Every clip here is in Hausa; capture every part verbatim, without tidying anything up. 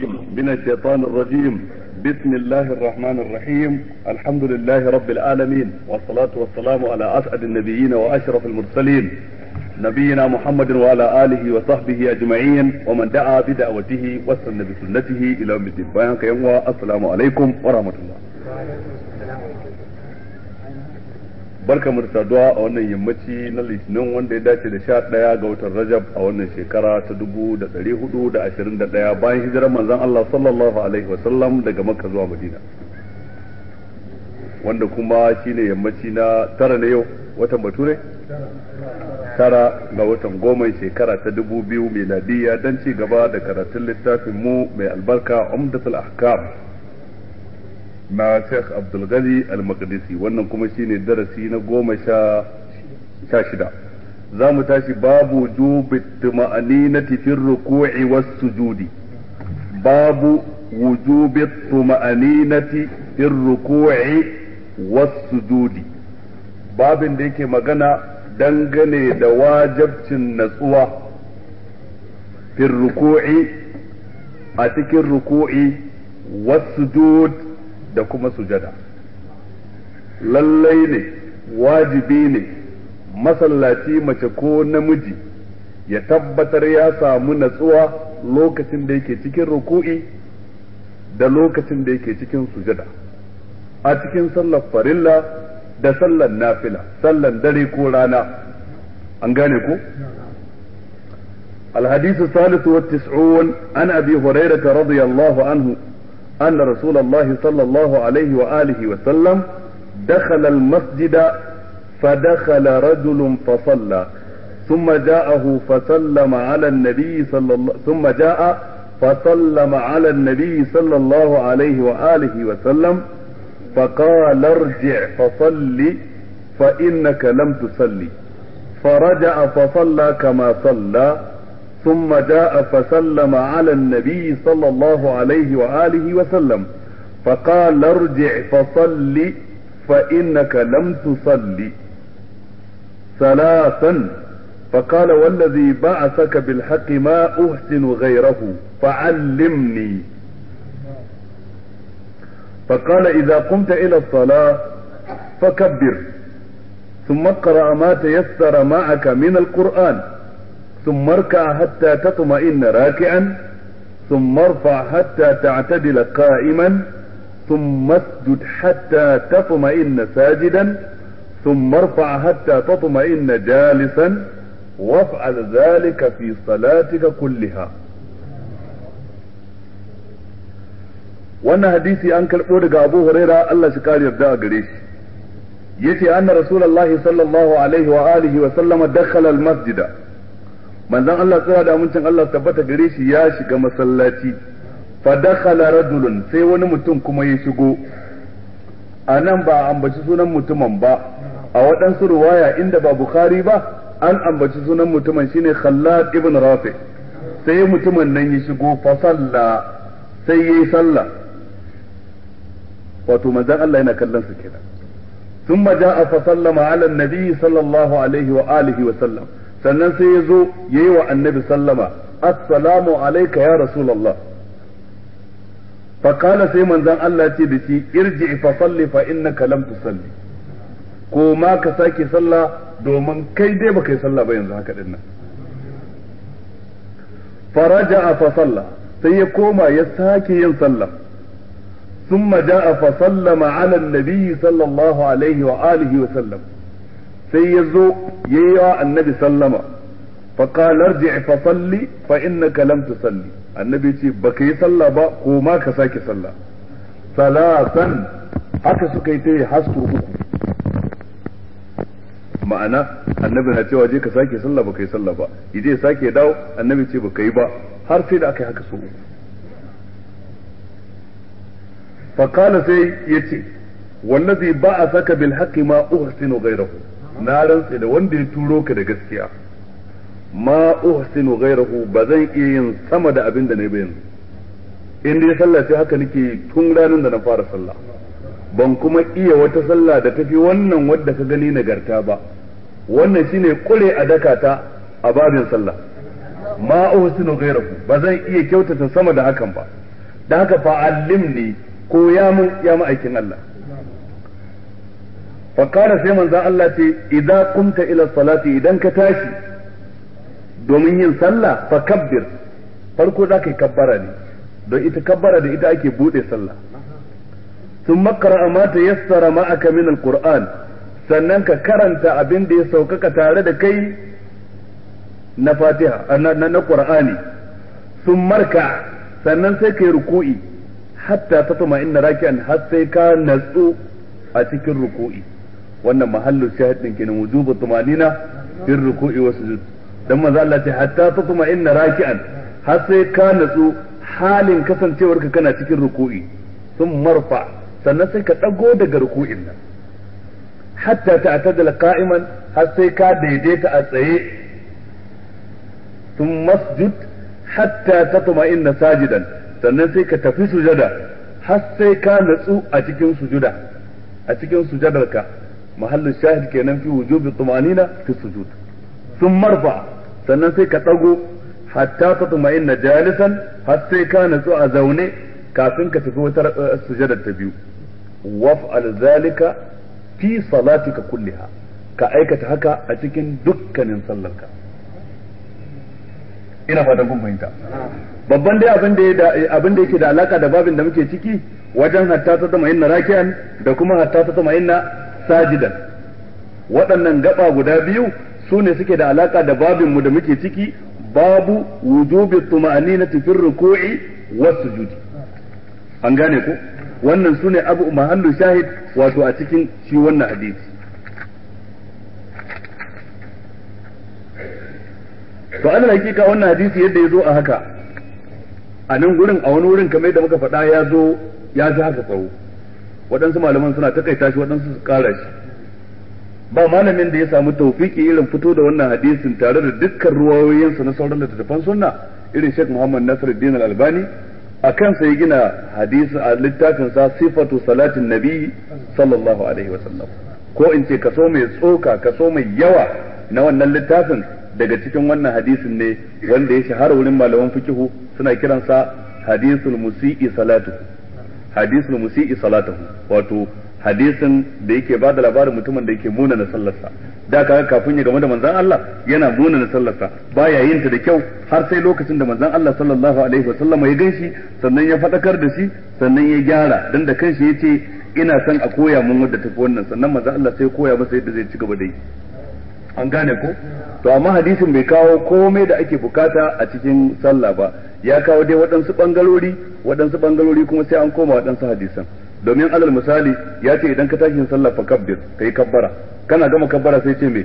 من الشيطان الرجيم. بسم الله الرحمن الرحيم. الحمد لله رب العالمين، والصلاة والسلام على أسعد النبيين وأشرف المرسلين نبينا محمد وعلى آله وصحبه أجمعين ومن دعا بدعوته واستنى بسنته إلى يوم الدين. السلام عليكم ورحمة الله. barka mu da saduwa a wannan yammaci na litinin wanda ya dace da sha ɗaya ga watan Rajab a wannan shekara ta dubu da ɗari hudu da ashirin da ɗaya bayan hijirar manzon Allah sallallahu alaihi wa sallam daga Makka zuwa Madina, wanda kuma shine yammaci na tara na yau watan Bature tara ga watan goma shekara ta dubu biyu miladiyya dan ci gaba da karatun littafin mu mai albarka Umdatul Ahkam na Sheikh Abdul Ghani Al-Maqdisi. Wannan kuma shine darasi na goma sha shida. Za mu tashi babu wujubi tuma'aninati fi ruku'i was sujudi. Babu wujubi tuma'aninati fi ruku'i was sujudi. Babin da yake magana dangane da wajibcin natsuwa fi ruku'i, a cikin ruku'i was sujud da kuma sujada. Lallai ne, wajibi ne masallaci mace ko namiji ya tabbatar ya samu natsuwa lokacin da yake cikin ruku'i da lokacin da yake cikin sujada, a cikin sallar farilla da sallar nafila, sallar dare ko rana. An gane ko? الحديث الثالث والتسعون عن أبي هريرة رضي الله عنه أن رسول الله صلى الله عليه وآله وسلم دخل المسجد فدخل رجل فصلى ثم جاءه فسلم على النبي صلى الله ثم جاء فسلم على النبي صلى الله عليه وآله وسلم فقال ارجع فصلي فإنك لم تصلي، فرجع فصلى كما صلى ثم جاء فسلم على النبي صلى الله عليه وآله وسلم فقال ارجع فصل فإنك لم تصلي ثلاثا، فقال والذي بعثك بالحق ما أحسن غيره فعلمني. فقال إذا قمت إلى الصلاة فكبر ثم اقرأ ما تيسر معك من القرآن ثم اركع حتى تطمئن راكعا ثم ارفع حتى تعتدل قائما ثم اسجد حتى تطمئن ساجدا ثم ارفع حتى تطمئن جالسا وافعل ذلك في صلاتك كلها. wannan hadisi an karɓo daga Abu Huraira Allah shi kare yarda a gare shi, yace anna rasulullahi sallallahu alaihi wa alihi wa sallama dakhala al-masjida, manzon Allah tsaya da amincin Allah tabbata gare shi ya shiga masallaci. Fa dakhala rajulun, sai wani mutum kuma ya shigo. Anan ba a ambaci sunan mutumin ba, a waɗansu ruwaya inda ba Bukhari ba an ambaci sunan mutumin shine Khallad ibn Rafi. Sai mutumin nan ya shigo fa salla, sai yayi sallah. Wato manzon Allah yana kallon su kenan. Thumma jaa fa sallama ala an-nabi sallallahu alaihi wa alihi wa sallam. Sannan sai ya zo ya yi wa annabi sallama, assalamu alaika ya rasulallah. Fakala sai manzan Allah ce da shi, irji fa salli fa innaka lam tusalli, ko ma ka sake sallah domin kai dai baka yi sallah ba yanzu haka din nan. Faraja fa salla, sai ya koma ya sake yin sallah. Thumma ja'a fa sallama ala an-nabi sallallahu alaihi wa alihi wa sallam. sai ya zo ya yi wa annabi sallama, faƙalar ji fa salli fa innaka lam tusalli, annabi ce baka yi sallah ba ko ma ka sake sallah. Salatan, haka suka yi ta yi hasko uku, ma'ana annabi na cewa je ka sake sallah baka yi sallah ba, ije ya sake dawo annabi ce baka yi ba, har sai da aka yi haka so uku. faƙala sai ya ce wallazi ba'athaka bil haqqi ma uhsinu ghayrahu, na rantse da wanda ya turo ka da gaskiya, ma uhsinu ghayrahu, ba zan iya yin sama da abin da na yi ba yanzu. In dai sallah ce haka nake tun ranar da na fara sallah, ban kuma iya wata sallah da tafi wannan wadda ka gani nagarta ba. Wannan shine kure a dakata a babin sallah, ma uhsinu ghayrahu, ba zan iya kyautata sama da hakan ba. da haka fa'allimni ko ya mun ya ma'aikin Allah fa kana sai manzo Allah ce idan kumta ila salati idan ka tashi domin yin sallah fa kabbir farko za ka yi kabbara ne don ita kabbara da ita ake bude sallah sun makara ma ta yassara ma'aka min alquran sannan ka karanta abin da ya saukaka tare da kai na fatiha na na qur'ani sun marka sannan sai kai ruku'i hatta tatma inna raki'an har sai ka natsu a cikin ruku'i wannan mahallu shahid din kenan wujubu tumanina fil ruku'i was sujud dan manzo Allah ce hatta tatma inna raki'an har sai ka natsu halin kasancewarka kana cikin ruku'i sun marfa sannan sai ka dago daga ruku'in nan hatta ta'tadila qa'iman har sai ka daidaita a tsaye sun masjud hatta tatma'inna sajidan sannan sai ka tafi sujada har sai ka natsu a cikin sujuda a cikin sujadarka mahallu shahid kenan fi wujubi tumanina fi sujud sun marfa sannan sai ka dago hatta tatma'inna jalisan har sai ka natsu a zaune kafin ka tafi wata sujadar ta biyu waf'al zalika fi salatika kulliha ka aikata haka a cikin dukkanin sallarka ina fatan kun fahimta babban dai abin da abin da yake da alaka da babin da muke ciki wajen hatta ta tama inna raki'an da kuma hatta ta tama inna sajidan waɗannan gaba guda biyu su ne suke da alaka da babin mu da muke ciki babu wujubi tuma'aninati fi ruku'i was sujudi an gane ko wannan sune abu mahallu shahid wato a cikin shi wannan hadisi to ana hakika wannan hadisi yadda ya zo a haka a nan gurin a wani wurin kamar yadda muka faɗa ya zo ya ji haka tsawo waɗansu malaman suna takaita shi waɗansu su ƙara shi ba malamin da ya samu tawfiki irin fito da wannan hadisin tare da dukkan ruwayoyinsa na sauran littattafan sunna irin Sheikh Muhammad Nasiruddin Al-Albani a kansa ya gina hadisi a littafin sa sifatu salatin nabi sallallahu alaihi wa sallam ko in ce kaso mai tsoka kaso mai yawa na wannan littafin daga cikin wannan hadisin ne wanda ya shahara wurin malaman fikihu suna kiransa hadisul musii salatu hadisul musii salatuhu wato hadisin da yake bada labarin mutumin da yake muna na sallarsa da kaga kafin ya game da manzon Allah yana muna na sallarsa baya yin ta da kyau har sai lokacin da manzon Allah sallallahu alaihi wasallam ya ganshi sannan ya fadakar da shi sannan ya gyara dan da kanshi yace ina son a koya mun wadda tafi wannan sannan manzon Allah sai koya masa yadda zai ci gaba da yi an gane ko to amma hadisin bai kawo komai da ake bukata a cikin sallah ba ya kawo dai waɗansu bangarori waɗansu bangarori kuma sai an koma waɗansu hadisan domin alal misali ya ce idan ka tashi yin sallah fa kabbir kai kabbara kana gama kabbara sai ce me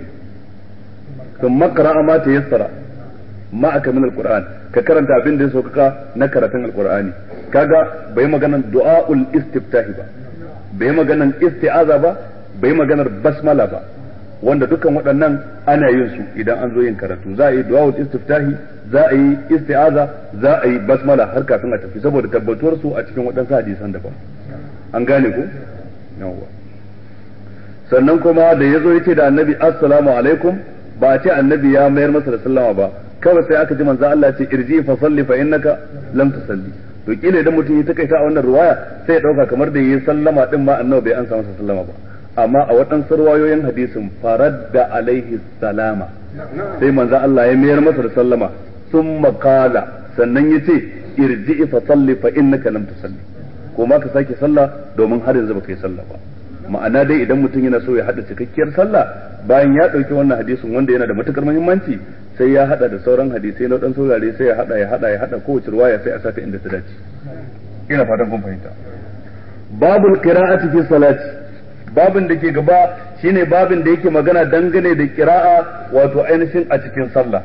sun makara ma ta yassara ma aka min alquran ka karanta abin da ya sauƙaƙa na karatun alqur'ani kaga bai maganan du'aul istiftahi ba bai maganan isti'aza ba bai maganar basmala ba wanda dukkan waɗannan ana yin su idan an zo yin karatu za a yi du'aul istiftahi za a yi isti'aza za a yi basmala har kafin a tafi saboda tabbatuwar su a cikin waɗansu hadisan daban an gane ku yawa sannan kuma da yazo yace da annabi assalamu alaikum ba a ce annabi ya mayar masa da sallama ba kawai sai aka ji manzo Allah ce irji fa salli fa innaka lam tusalli to kila idan mutum ya takaita a wannan riwaya sai ya dauka kamar da yayi sallama din ma annabi bai ansa masa sallama ba amma a waɗansu riwayoyin hadisin faradda alaihi salama sai manzo Allah ya mayar masa da sallama summa qala sannan yace irji fa salli fa innaka lam tusalli ko ma ka sake sallah domin har yanzu baka yi sallah ba ma'ana dai idan mutum yana so ya hada cikakkiyar sallah bayan ya dauki wannan hadisin wanda yana da matukar muhimmanci sai ya hada da sauran hadisai na dan saurare sai ya hada ya hada ya hada kowace riwaya sai a saka inda ta dace ina fatan kun fahimta babul qira'ati fi salati babin da ke gaba shine babin da yake magana dangane da qira'a wato ainihin a cikin sallah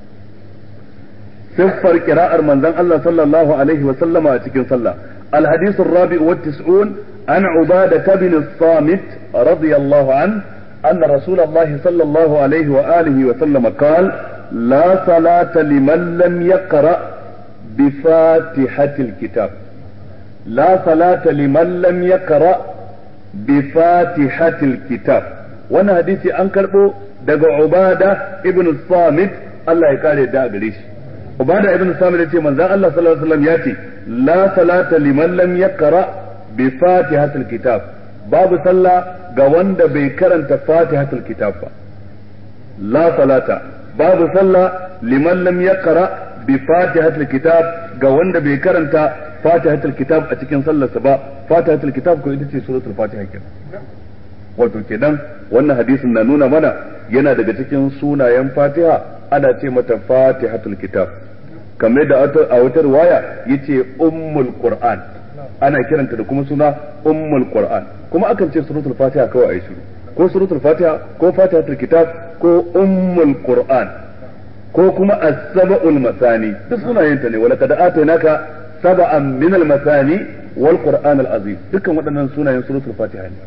siffar qira'ar manzon Allah sallallahu alaihi wa sallama a cikin sallah الحديث الرابع والتسعون عن عبادة بن الصامت رضي الله عنه أن رسول الله صلى الله عليه وآله وسلم قال لا صلاة لمن لم يقرأ بفاتحة الكتاب لا صلاة لمن لم يقرأ بفاتحة الكتاب وانا حديثي أنكر دقى عبادة ابن الصامت الله يقال دا قريش Ubada ibn Samir yace manzon Allah sallallahu alaihi wasallam yace la salata liman lam yaqra bi fatihatil kitab, babu sallah ga wanda bai karanta fatihatul kitab ba. La salata, babu sallah liman lam yaqra bi fatihatul kitab, ga wanda bai karanta fatihatul kitab a cikin sallarsa ba. Fatihatul kitab ko ita ce suratul fatiha kenan. Wato kenan wannan hadisin na nuna mana yana daga cikin sunayen fatiha ana ce mata fatihatul kitab, kamar da a wata riwaya yace ummul qur'an, ana kiranta da kuma suna ummul qur'an. Kuma akan ce suratul fatiha kawai ayi shiru, ko suratul fatiha ko fatihatul kitab ko ummul qur'an ko kuma as-sab'ul masani, duk sunayenta ne. wala kad atainaka sab'an min al-masani wal qur'an al-azim, dukkan waɗannan sunayen suratul fatiha ne.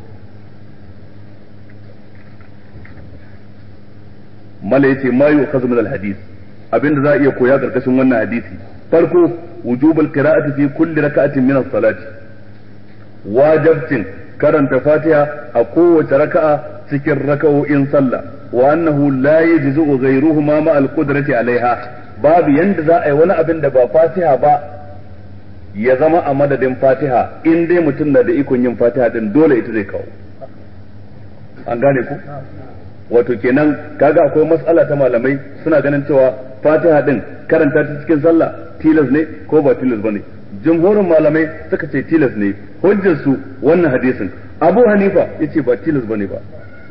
mala yace ma yu'khadhu min al-hadith, abinda za a iya koya karkashin wannan hadisi. Farko, wujubul qira'ati fi kulli raka'atin min as-salati, wajibcin karanta fatiha a kowace raka'a cikin raka'o'in sallah, wa annahu la yajzu ghayruhuma ma al-qudrati alaiha, babu yanda za a yi wani abin da ba fatiha ba ya zama a madadin fatiha, in dai mutum na da ikon yin fatiha din dole ita zai kawo. An gane ku? Wato kenan kaga akwai mas'ala ta malamai suna ganin cewa fatiha din karanta ta cikin sallah tilas ne ko ba tilas bane. Jumhurin malamai suka ce tilas ne, hujjar su wannan hadisin. Abu Hanifa yace ba tilas bane ba.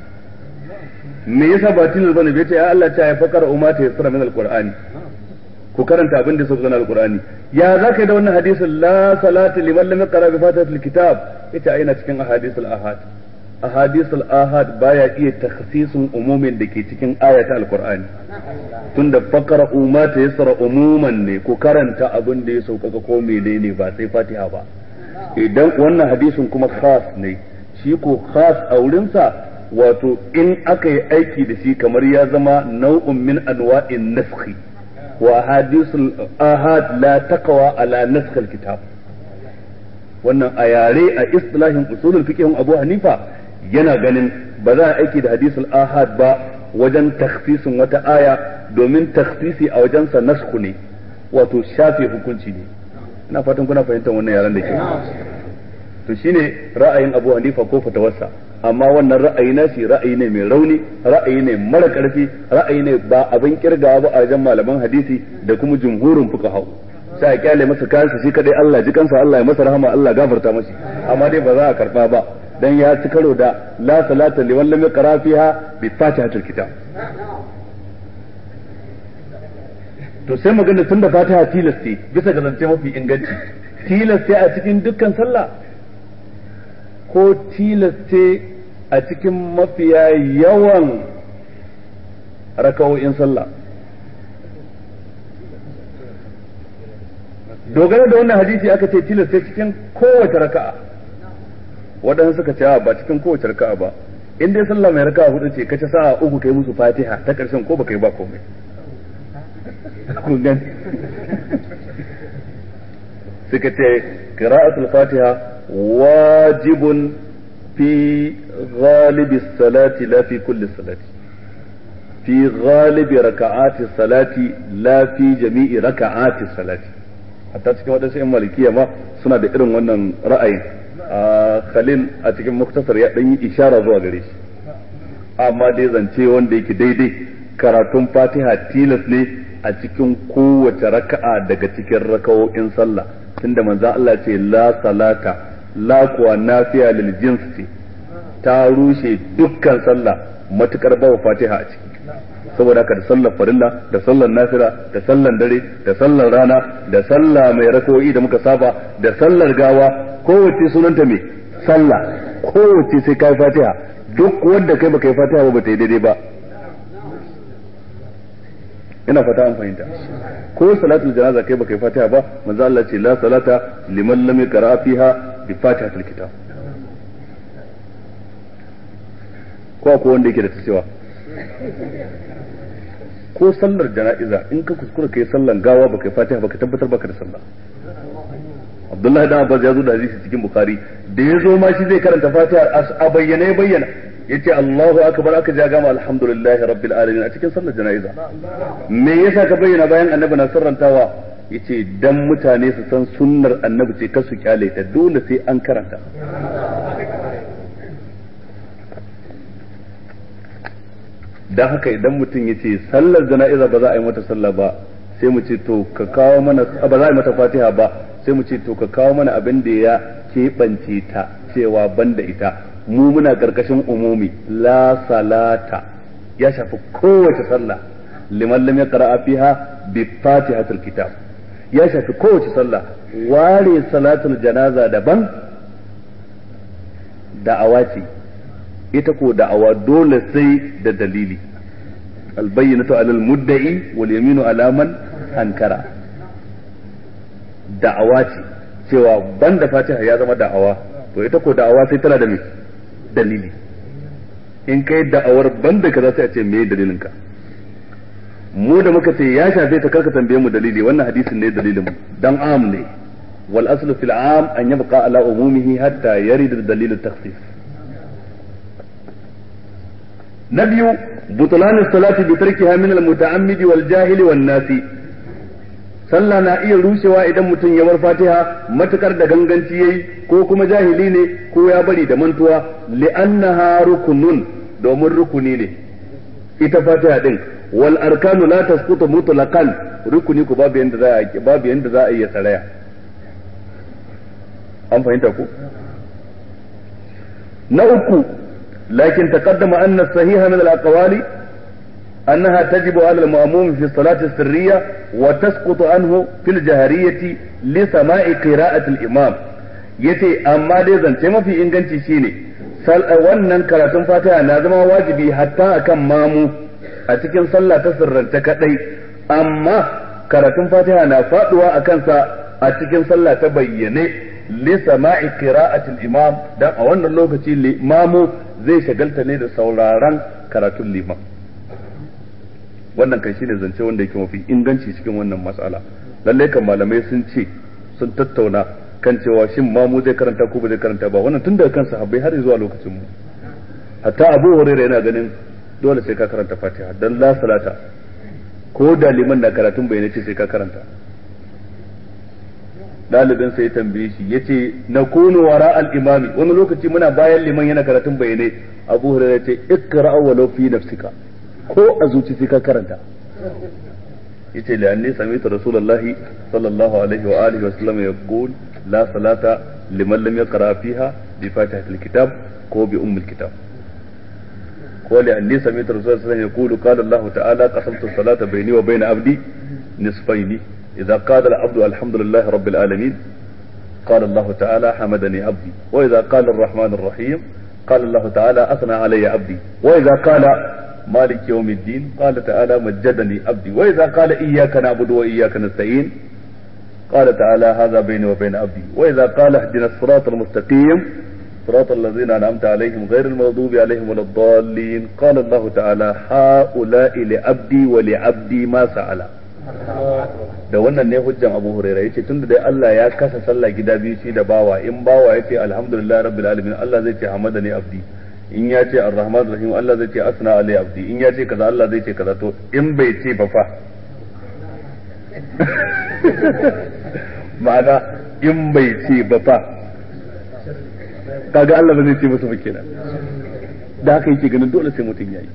Me yasa ba tilas bane? Bai ce ya Allah ta ya fakara umata yasra min alqur'ani, ku karanta abin da suka zana alqur'ani. Ya zaka da wannan hadisin la salata liman lam yaqra bi fatihatil kitab? Yace aina cikin ahadithul ahad. Ahadithul ahad baya iya takhsisun umumin da ke cikin ayata alqur'ani, tunda fakara umata yasra umuman ne, ku karanta abin da ya sauƙaƙa ko menene ba sai fatiha ba. Idan wannan hadisin kuma khas ne, shi ko khas a wurinsa wato in aka yi aiki da shi kamar ya zama nau'un min anwa'in naskhi, wa hadisul ahad la taqwa ala naskhil kitab. Wannan a yare a istilahin usulul fiqh Abu Hanifa yana ganin ba za a aiki da hadisul ahad ba wajen takhsisin wata aya, domin takhsisi a wajensa naskhu ne, wato shafe hukunci ne. Ina fatan kuna fahimtar wannan yaran da ke. To shine ra'ayin Abu Hanifa ko fatawarsa, amma wannan ra'ayi nashi ra'ayi ne mai rauni, ra'ayi ne mara karfi, ra'ayi ne ba abin kirgawa ba a wajen malaman hadisi da kuma jumhurin fuqaha. Sai a kyale masa kansa shi kadai, Allah ji kansa, Allah ya masa rahama, Allah gafarta masa, amma dai ba za a karba ba dan ya ci karo da la salata liman lam yaqra fiha bi fatihatil kitab. To sai magana tun da fatiha tilasti bisa ga zance mafi inganci, tilasti a cikin dukkan sallah ko tilasti a cikin mafiya yawan raka'o'in sallah? Dogara da wannan hadisi aka ce tilasti cikin kowace raka'a. Waɗansu suka ce ba cikin kowace raka'a ba, in dai sallah mai raka'a hudu ce kace sa'a uku kai musu fatiha ta ƙarshen ko baka yi ba komai. Kun gani? Suka ce qira'atul fatiha wajibun fi ghalibi salati la fi kulli salati, fi ghalibi raka'ati salati la fi jami'i raka'ati salati. Hatta cikin waɗansu yan malikiya ma suna da irin wannan ra'ayin. Khalil a cikin muktasar ya ɗan yi ishara zuwa gare shi, amma dai zance wanda yake daidai, karatun fatiha tilas ne a cikin kowace raka'a daga cikin raka'o'in sallah, tunda manzon Allah ce la salata, la kuwa nafiya lil jins ce, ta rushe dukkan sallah matukar bawa fatiha a ciki. Saboda haka da sallar farilla da sallar nafila da sallar dare da sallar rana da sallah mai raka'o'i da muka saba da sallar gawa, kowace sunanta mai sallah, kowace sai kai fatiha. Duk wanda kai baka yi fatiha ba bata yi daidai ba. Ina fata an fahimta. Ko salatul janaza kai baka yi fatiha ba, manzo Allah ce la salata liman lam yaqra fiha bi fatihatil kitab. Ko ko wanda yake da cewa ko sallar jana'iza in ka kuskura kai sallan gawa baka yi fatiha baka tabbatar baka da sallah. Abdullahi da Abbas ya zo da hadisi cikin Bukhari, da ya zo ma shi zai karanta fatiha a bayyane bayyana yace Allahu akbar aka ja gama alhamdulillahi rabbil alamin a cikin sallar jana'iza me yasa ka bayyana bayan annabi na sirrantawa yace dan mutane su san sunnar annabi ce kasu kyale ta dole sai an karanta dan haka idan mutum yace sallar jana'iza ba za a yi mata sallah ba sai mu ce to ka kawo mana ba za a yi mata fatiha ba sai mu ce to ka kawo mana abin da ya keɓance ta cewa banda ita mu muna karkashin umumi la salata ya shafi kowace sallah liman lam yaqra fiha bi fatihatil kitab ya shafi kowace sallah ware salatul janaza daban da'awa ce ita ko da'awa dole sai da dalili albayyinatu alal mudda'i wal yaminu ala man ankara da'awa ce cewa banda fatiha ya zama da'awa to ita ko da'awa sai tana da me dalili in kai da'awar banda kaza sai a ce me dalilin ka mu da muka ce ya shafe ta karka tambaye mu dalili wannan hadisin ne dalilin mu dan am ne wal aslu fil am an yabqa ala umumihi hatta yarid dalil at-takhsis nabiyu butlan as-salati bi tarkiha min al-muta'ammidi wal jahili wan nasi sallah na iya rushewa idan mutum ya bar fatiha matukar da ganganci yayi ko kuma jahili ne ko ya bari da mantuwa li'annaha rukunun domin rukuni ne ita fatiha din wal arkanu la tasqutu mutlaqan rukuni ko babu yanda za a babu yanda za a yi saraya an fahimta ku na uku lakin taqaddama anna as-sahiha min al-aqwali أنها تجب على المأموم في الصلاة السرية وتسقط عنه في الجهرية لسماع قراءة الإمام yace amma dai zance mafi inganci shine wannan karatun fatiha na zama wajibi hatta akan mamu a cikin sallah ta sirranta kadai amma karatun fatiha na faduwa a kansa a cikin sallah ta bayyane li sama'i qira'atil imam dan a wannan lokaci mamu zai shagalta ne da sauraron karatun liman wannan kai shine zance wanda yake mafi inganci cikin wannan mas'ala lalle kan malamai sun ce sun tattauna kan cewa shin mamu zai karanta ko ba zai karanta ba wannan tun daga kan sahabbai har zuwa lokacin mu hatta Abu Hurairah yana ganin dole sai ka karanta Fatiha dan la salata ko da liman na karatun bayyane ce sai ka karanta dalibin sai ya tambaye shi yace nakunu wara al-imami wani lokaci muna bayan liman yana karatun bayyane Abu Hurairah ce ikra walau fi nafsika ko a zuci sai ka karanta yace la anni sami'tu rasulullahi sallallahu alaihi wa alihi wa sallam yaqul la salata liman lam yaqra fiha bi fatihatil kitab ko bi ummil kitab ko la anni sami'tu rasulullahi sallallahu alaihi wa sallam yaqulu qala Allah ta'ala qasamtu as-salata bayni wa bayna abdi nisfaini idha qala al-abdu alhamdulillahi rabbil alamin قال الله تعالى حمدني عبدي وإذا قال الرحمن الرحيم قال الله تعالى أثنى علي عبدي وإذا قال مالك يوم الدين قال تعالى مجدني عبدي وإذا قال إياك نعبد وإياك نستعين قال تعالى هذا بيني وبين عبدي وإذا قال اهدنا الصراط المستقيم صراط الذين أنعمت عليهم غير المغضوب عليهم ولا الضالين قال الله تعالى هؤلاء لعبدي ولعبدي ما سأل da wannan ne hujjan Abu Hurairah yace tunda dai Allah ya kasa sallah gida biyu shi da bawa in bawa yace alhamdulillah rabbil alamin Allah zai ce hamadani abdi in ya ce ar-rahman rahim Allah zai ce asna alai abdi in ya ce kaza Allah zai ce kaza to in bai ce ba fa ma'ana in bai ce ba fa kaga Allah ba zai ce masa ba kenan da haka yake ganin dole sai mutum yayi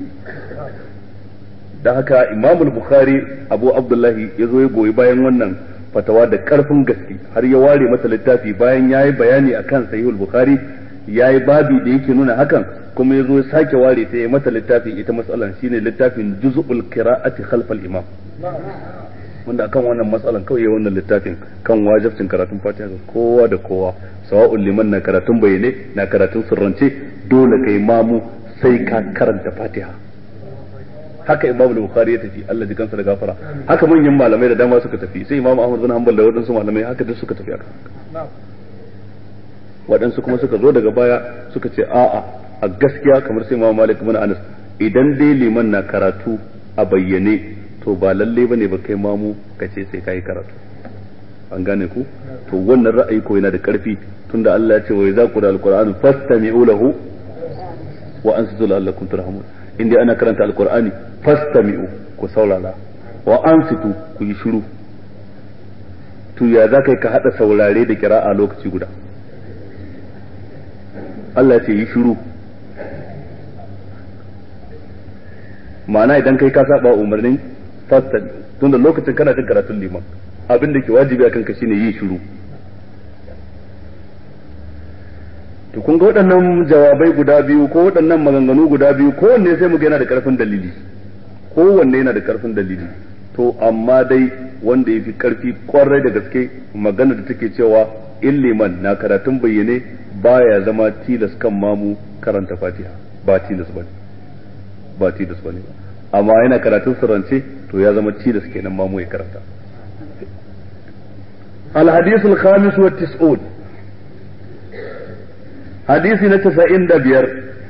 da haka Imam al-Bukhari Abu Abdullahi ya zo ya goyi bayan wannan fatawa da karfin gaske har ya ware masa littafi bayan yayi bayani akan Sahih al-Bukhari yayi babi da yake nuna hakan kuma ya zo ya sake ware ta ya mata littafi ita mas'alan shine littafin Juz'ul Qira'ati khalf al-Imam wanda akan wannan mas'alan kawai ya wannan littafin kan wajibcin karatun Fatiha ga kowa da kowa sawa'ul liman na karatun bayyane na karatun sirrance dole kai mamu sai ka karanta Fatiha haka Imam Bukhari ya tafi Allah ji kansa da gafara haka manyan malamai da dama suka tafi sai Imam Ahmad bin Hanbal da wadansu malamai haka duk suka tafi haka wadansu kuma suka zo daga baya suka ce a'a a gaskiya kamar sai Imam Malik bin Anas idan dai liman na karatu a bayyane to ba lalle bane ba kai mamu kace sai kai karatu an gane ku to wannan ra'ayi ko yana da karfi tunda Allah ya ce wa idza qira al-qur'anu fastami'u lahu wa ansitu la'allakum turhamun inda ana karanta alqur'ani fastami'u ku saurara wa ansitu ku yi shiru to ya zakai ka hada saurare da kira'a lokaci guda Allah ya ce yi shiru ma'ana idan kai ka saba umarnin fastami'u tunda lokacin kana jin karatun liman abin da ke wajibi akan ka shine yin shiru to kun ga waɗannan jawabai guda biyu ko waɗannan maganganu guda biyu kowanne sai mu ga yana da ƙarfin dalili kowanne yana da ƙarfin dalili to amma dai wanda ya fi ƙarfi ƙwarai da gaske magana da take cewa illiman na karatun bayyane baya zama tilas kan mamu karanta fatiha ba tilas bane ba tilas bane amma yana karatun sirrance to ya zama tilas kenan mamu ya karanta الحديث الخامس والتسعون حديث نتسعين دبير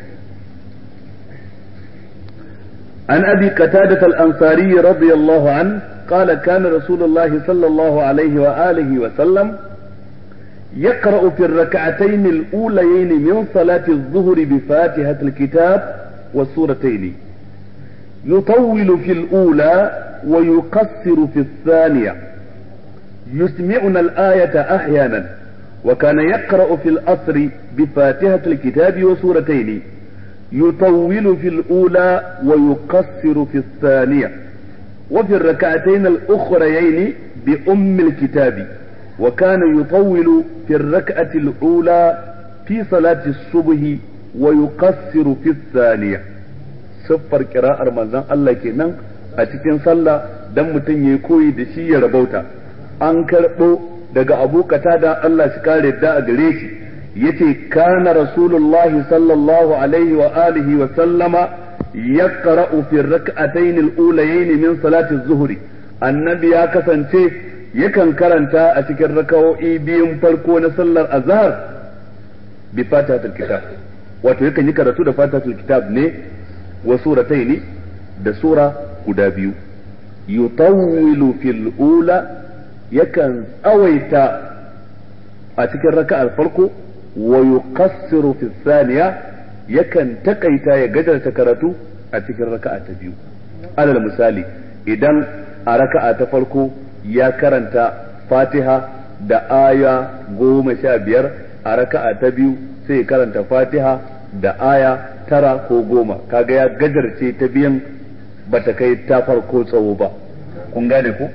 عن أبي قتادة الأنصاري رضي الله عنه قال كان رسول الله صلى الله عليه وآله وسلم يقرأ في الركعتين الأوليين من صلاة الظهر بفاتحة الكتاب والسورتين يطول في الأولى ويقصر في الثانية يسمعنا الآية أحيانا وكان يقرأ في الأصر بفاتحة الكتاب وسورتين يطول في الأولى ويقصر في الثانية وفي الركعتين الأخريين بأم الكتاب وكان يطول في الركعة الأولى في صلاة الصبح ويقصر في الثانية صفر قراءة رمضان الله كنن أتكن صلى دم تنيكوي دشي ربوتا an karɓo daga Abu Qatada Allah shi kare da a gare shi yace kana rasulullahi sallallahu alaihi wa alihi wa sallama yaqra'u fi rak'atayn al-ulayayn min salati az-zuhri annabi ya kasance yakan karanta a cikin raka'o'i biyun farko na sallar azhar bi fatihatul kitab wato yakan yi karatu da fatihatul kitab ne wa suratayn da sura guda biyu yutawwilu fil ula yakan tsawaita a cikin raka'ar farko wa yuqassiru fi thaniya yakan takaita ya gajarta karatu a cikin raka'a ta biyu alal misali idan a raka'a ta farko ya karanta Fatiha da aya goma sha biyar a raka'a ta biyu sai karanta Fatiha da aya tara ko goma kaga ya gajarce ta biyan bata kai ta farko tsawo ba kun gane ko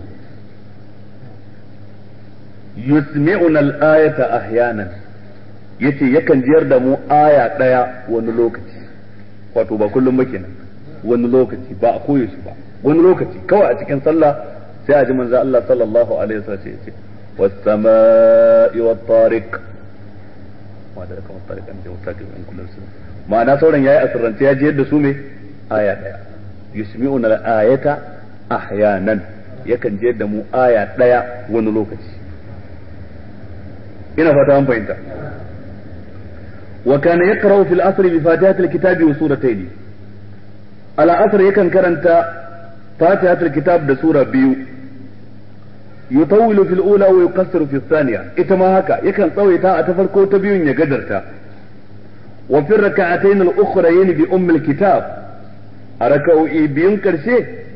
yusmi'una al-ayata ahyanan yace yakan jiyar da mu aya daya wani lokaci wato ba kullum ba kenan wani lokaci ba a koyo shi ba wani lokaci kawai a cikin sallah sai a ji manzo Allah sallallahu alaihi wasallam yace was-samaa'i wat-tariq wa da kuma tariqan da mutaki in kullum su ma'ana sauran yayi asirrance ya jiyar da su me aya daya yusmi'una al-ayata ahyanan yakan jiyar da mu aya daya wani lokaci ina fata an fahimta wa kana yaqra'u fil asr bi fatihatil kitabi wa suratayn ala asr yakan karanta fatihatil kitab da sura biyu yutawwilu fil ula wa yuqassiru fil thaniya ita ma haka yakan tsawaita a ta farko ta biyun ya gadarta wa fi rak'atayn al ukhrayn bi umm al kitab a raka'o'i biyun karshe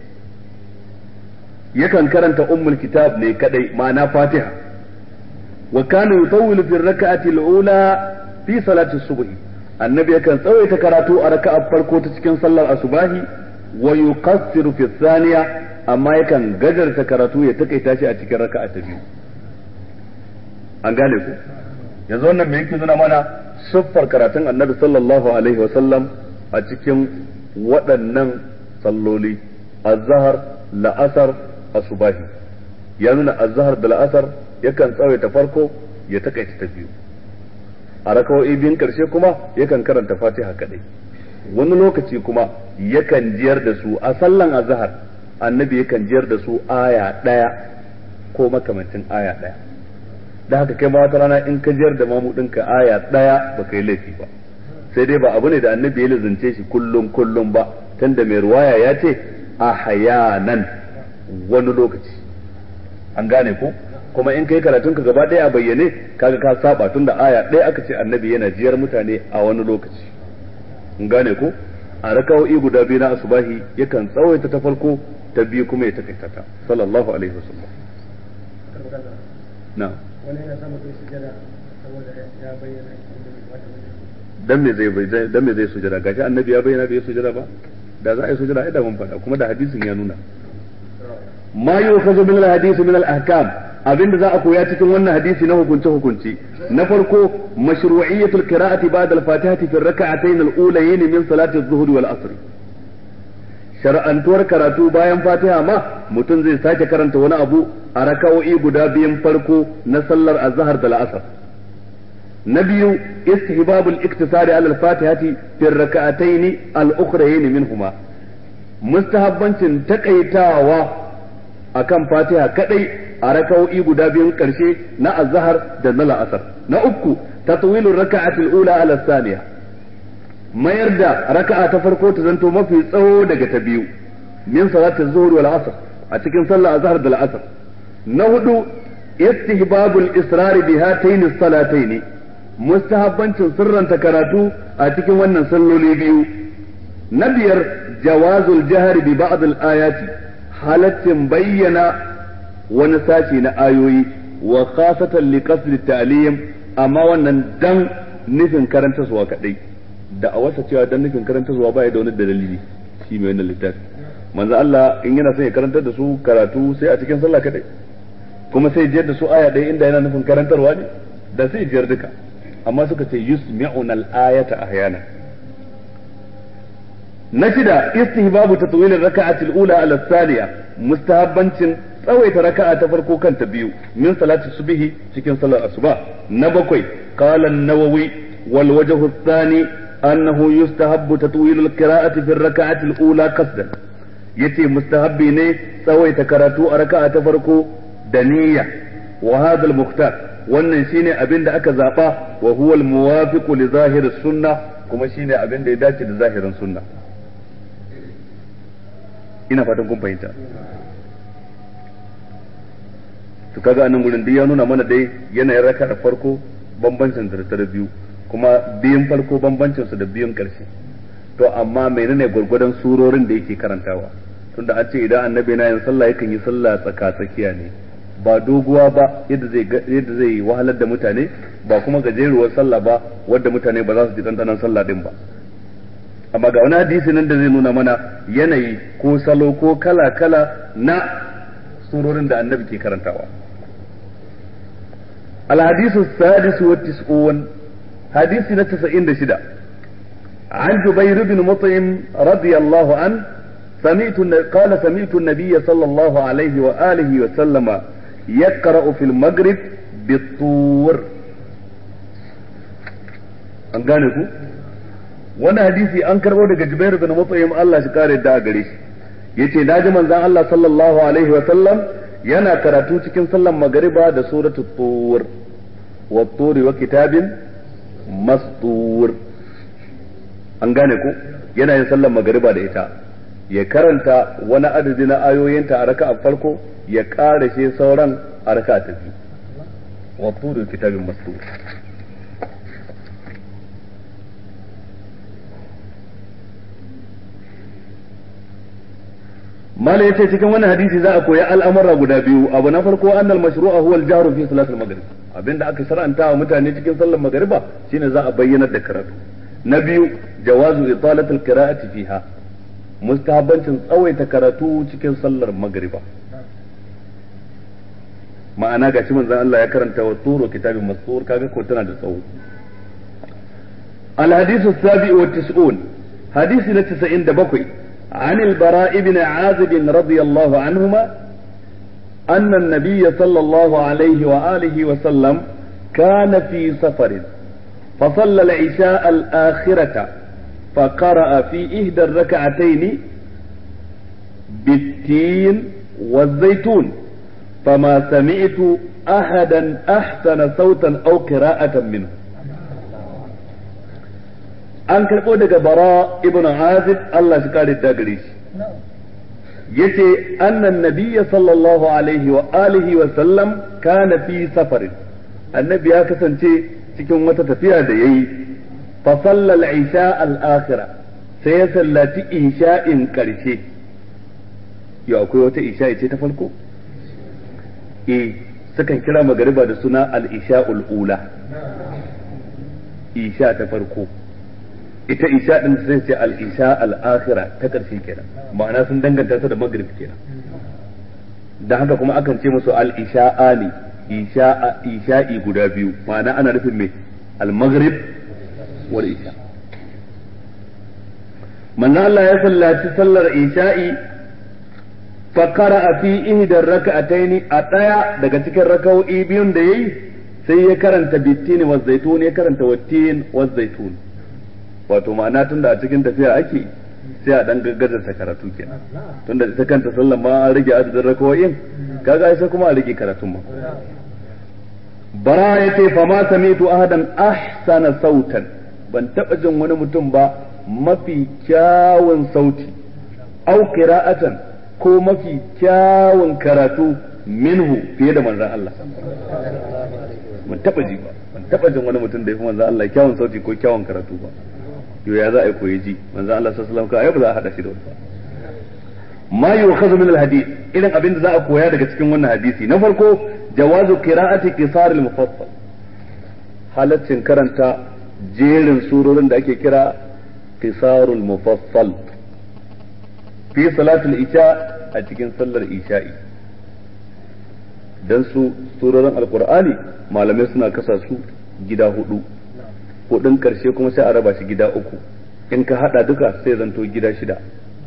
yakan karanta ummul kitab ne kadai ma'ana fatiha وكان يطول في الركعة الأولى في صلاة الصبح النبي كان سوي تكراتو أركعة فرقو تسكن صلى الصباح ويقصر في الثانية أما يكن قدر تكراتو يتكي تاشي أتكي ركعة تبيو أنقالكو يزون النبي يكتزنا منا صفر كراتن النبي صلى الله عليه وسلم أتكي waɗannan salloli azhar la'asar asubahi ya nuna azhar da la'asar yakan tsawaita farko ya takaita ta biyu a rakawoyi biyun karshe kuma yakan karanta fatiha kadai wani lokaci kuma yakan jiyar da su a sallan azhar annabi yakan jiyar da su aya daya ko makamancin aya daya da haka kai ma wata rana in ka jiyar da mamudinka aya daya ba kai laifi ba sai dai ba abu ne da annabi ya lazance shi kullum kullum ba tunda mai ruwaya ya ce ahyanan wani lokaci an gane ko kuma in kai karatunka gaba daya a bayyane kaga ka saba tunda aya daya aka ce annabi yana jiyar mutane a wani lokaci gane ko a raka'o'i guda biyu na asubahi yakan tsawaita ta farko ta biyu kuma ya takaita ta sallallahu alaihi wasallam na wani yana samu kai sujada saboda ya bayyana dan me zai dan me zai sujada gashi annabi ya bayyana bai sujada ba da za a yi sujada ai da mun faɗa kuma da hadisin ya nuna ma yu'khadhu min al-hadith min al-ahkam abinda za a koya cikin wannan hadisi na hukunce hukunci na farko mashru'iyyatul qira'ati ba'da al-fatihati fi ar-rak'atayn al-ulayayn min salati adh-dhuhr wal 'asr shar'antuwar karatu bayan fatiha ma mutum zai sake karanta wani abu a raka'o'i guda biyan farko na sallar azhar da al-'asr na biyu istihbabul iktisari ala al-fatihati fi ar-rak'atayn al-ukhrayn minhuma mustahabbancin takaitawa akan fatiha kadai a raka'o'i guda biyun karshe na azhar da na la'asar na uku tatwilur raka'ati al-ula ala thaniya mayar da raka'a ta farko ta zanto mafi tsawo daga ta biyu min salatul zuhr wal asr a cikin sallar azhar da la'asar na hudu istihbabul israr bi hatayn as-salatayn mustahabbancin sirranta karatu a cikin wannan salloli biyu na biyar jawazul jahri bi ba'd al-ayati halaccin bayyana wani sashi na ayoyi wa khasatan li qasd at-ta'lim amma wannan dan nufin karantarwa kadai da a wasa cewa dan nufin karantarwa ba ya da wani dalili shi mai wannan littafi manzo Allah in yana son ya karantar da su karatu sai a cikin sallah kadai kuma sai jiyar da su aya ɗaya inda yana nufin karantarwa ne da sai jiyar duka amma suka ce yusmi'una al-ayata ahyana na shida istihbabu tatwil ar-rak'ati al-ula ala ath-thaniya mustahabbancin tsawaita raka'a ta farko kan ta biyu min salati subhi cikin salar asuba na bakwai qala an-nawawi wal wajhu ath-thani annahu yustahabbu tatwil al-qira'ati fi ar-rak'ati al-ula qasdan yace mustahabbi ne tsawaita karatu a raka'a ta farko da niyya wa hadha al-mukhtar wannan shine abin da aka zaba wa huwa al-muwafiq li zahir as-sunnah kuma shine abin da ya dace da zahirin sunna ina fatan kun fahimta to kaga anan gurin duk ya nuna mana dai yanayin raka da farko bambancin da ta biyu kuma biyun farko bambancin su da biyun karshe to amma menene gurgurdan surorin da yake karantawa tunda an ce idan annabi na yin sallah yakan yi sallah tsaka tsakiya ne ba doguwa ba yadda zai yadda zai wahalar da mutane ba kuma gajeruwar sallah ba wadda mutane ba za su ji dandanan sallah din ba amma ga wani hadisi nan da zai nuna mana yanayi ko salo ko kala kala na surorin da annabi ke karantawa الحديث السادس والتسعون حديث نتسعين دشدة عن جبير بن مطعم رضي الله عنه سمعت قال سمعت النبي صلى الله عليه وآله وسلم يقرأ في المغرب بالطور an gane ku wannan hadisi an karbo daga Jubair bin Mut'im Allah shi kare da gare shi yace naji manzon Allah sallallahu alaihi wa sallam yana karatu cikin sallan magariba da suratul tur wa turi wa kitabin mastur an gane ku yana yin sallan magariba da ita ya karanta wani adadi na ayoyinta a raka'a farko ya karashe sauran a raka'a ta biyu wa turi wa kitabin mastur mala yace cikin wannan hadisi za a koyi al'amura guda biyu abu na farko annal mashru'a huwa al-jahru fi salatil maghrib abinda aka shar'anta wa mutane cikin sallar magriba shine za a bayyana da karatu na biyu jawazu italatil qira'ati fiha mustahabbancin tsawaita karatu cikin sallar magriba ma'ana gashi manzon Allah ya karanta wa turu kitabin mastur kaga ko tana da tsawo al-hadithu as-sabi'u wa tis'un hadisi na tis'in da bakwai عن البراء بن عازب رضي الله عنهما أن النبي صلى الله عليه وآله وسلم كان في سفر فصلى العشاء الآخرة فقرأ في إحدى الركعتين بالتين والزيتون فما سمعت أحدا أحسن صوتا أو قراءة منه an karɓo daga bara ibn azib Allah shi kare ta gare shi yace annan nabiyya sallallahu alaihi wa alihi wa sallam kana fi safarin annabi ya kasance cikin wata tafiya da yayi fa salla al-isha al-akhirah sai ya sallati isha'in karshe. Yau akwai wata isha'i ce ta farko? Eh, sukan kira magariba da suna al-isha'ul ula, isha ta farko. Ita isha din sai ce al-isha al-akhira ta karshe kenan, ma'ana sun danganta ta da magrib kenan. Da haka kuma akan ce musu al-isha'ani, isha isha'i guda biyu, ma'ana ana nufin me al-maghrib wal isha. manzo Allah ya sallaci sallar isha'i fa qara'a fi ihda rak'atayn, a daya daga cikin raka'o'i biyun da yayi sai ya karanta bittin wa zaitun, ya karanta wattin wa zaitun. Wato ma'ana tunda a cikin tafiya ake sai a dan gaggaza karatu kenan, tunda ita kanta sallar ma an rage adadin raka'o'in, kaga sai kuma a rage karatun ma. bara yace fa ma sami'tu ahadan ahsana sautan, ban taba jin wani mutum ba mafi kyawun sauti, au qira'atan ko mafi kyawun karatu minhu fiye da manzon Allah. Ban taba ji ba, ban taba jin wani mutum da yafi manzon Allah kyawun sauti ko kyawun karatu ba. Yo ya za a yi koyi ji manzon Allah sallallahu alaihi wasallam ka ayyuka za a hada shi da wani. Ma yu'khadhu min al-hadith, irin abin da za a koya daga cikin wannan hadisi, na farko jawazu qira'ati qisar al-mufassal, halaccin karanta jerin surorin da ake kira qisarul mufassal fi salatul isha, a cikin sallar isha'i. Dan su surorin alqur'ani malamai suna kasa su gida hudu, hudun karshe kuma sai a raba shi gida uku, in ka hada duka sai zanto gida shida.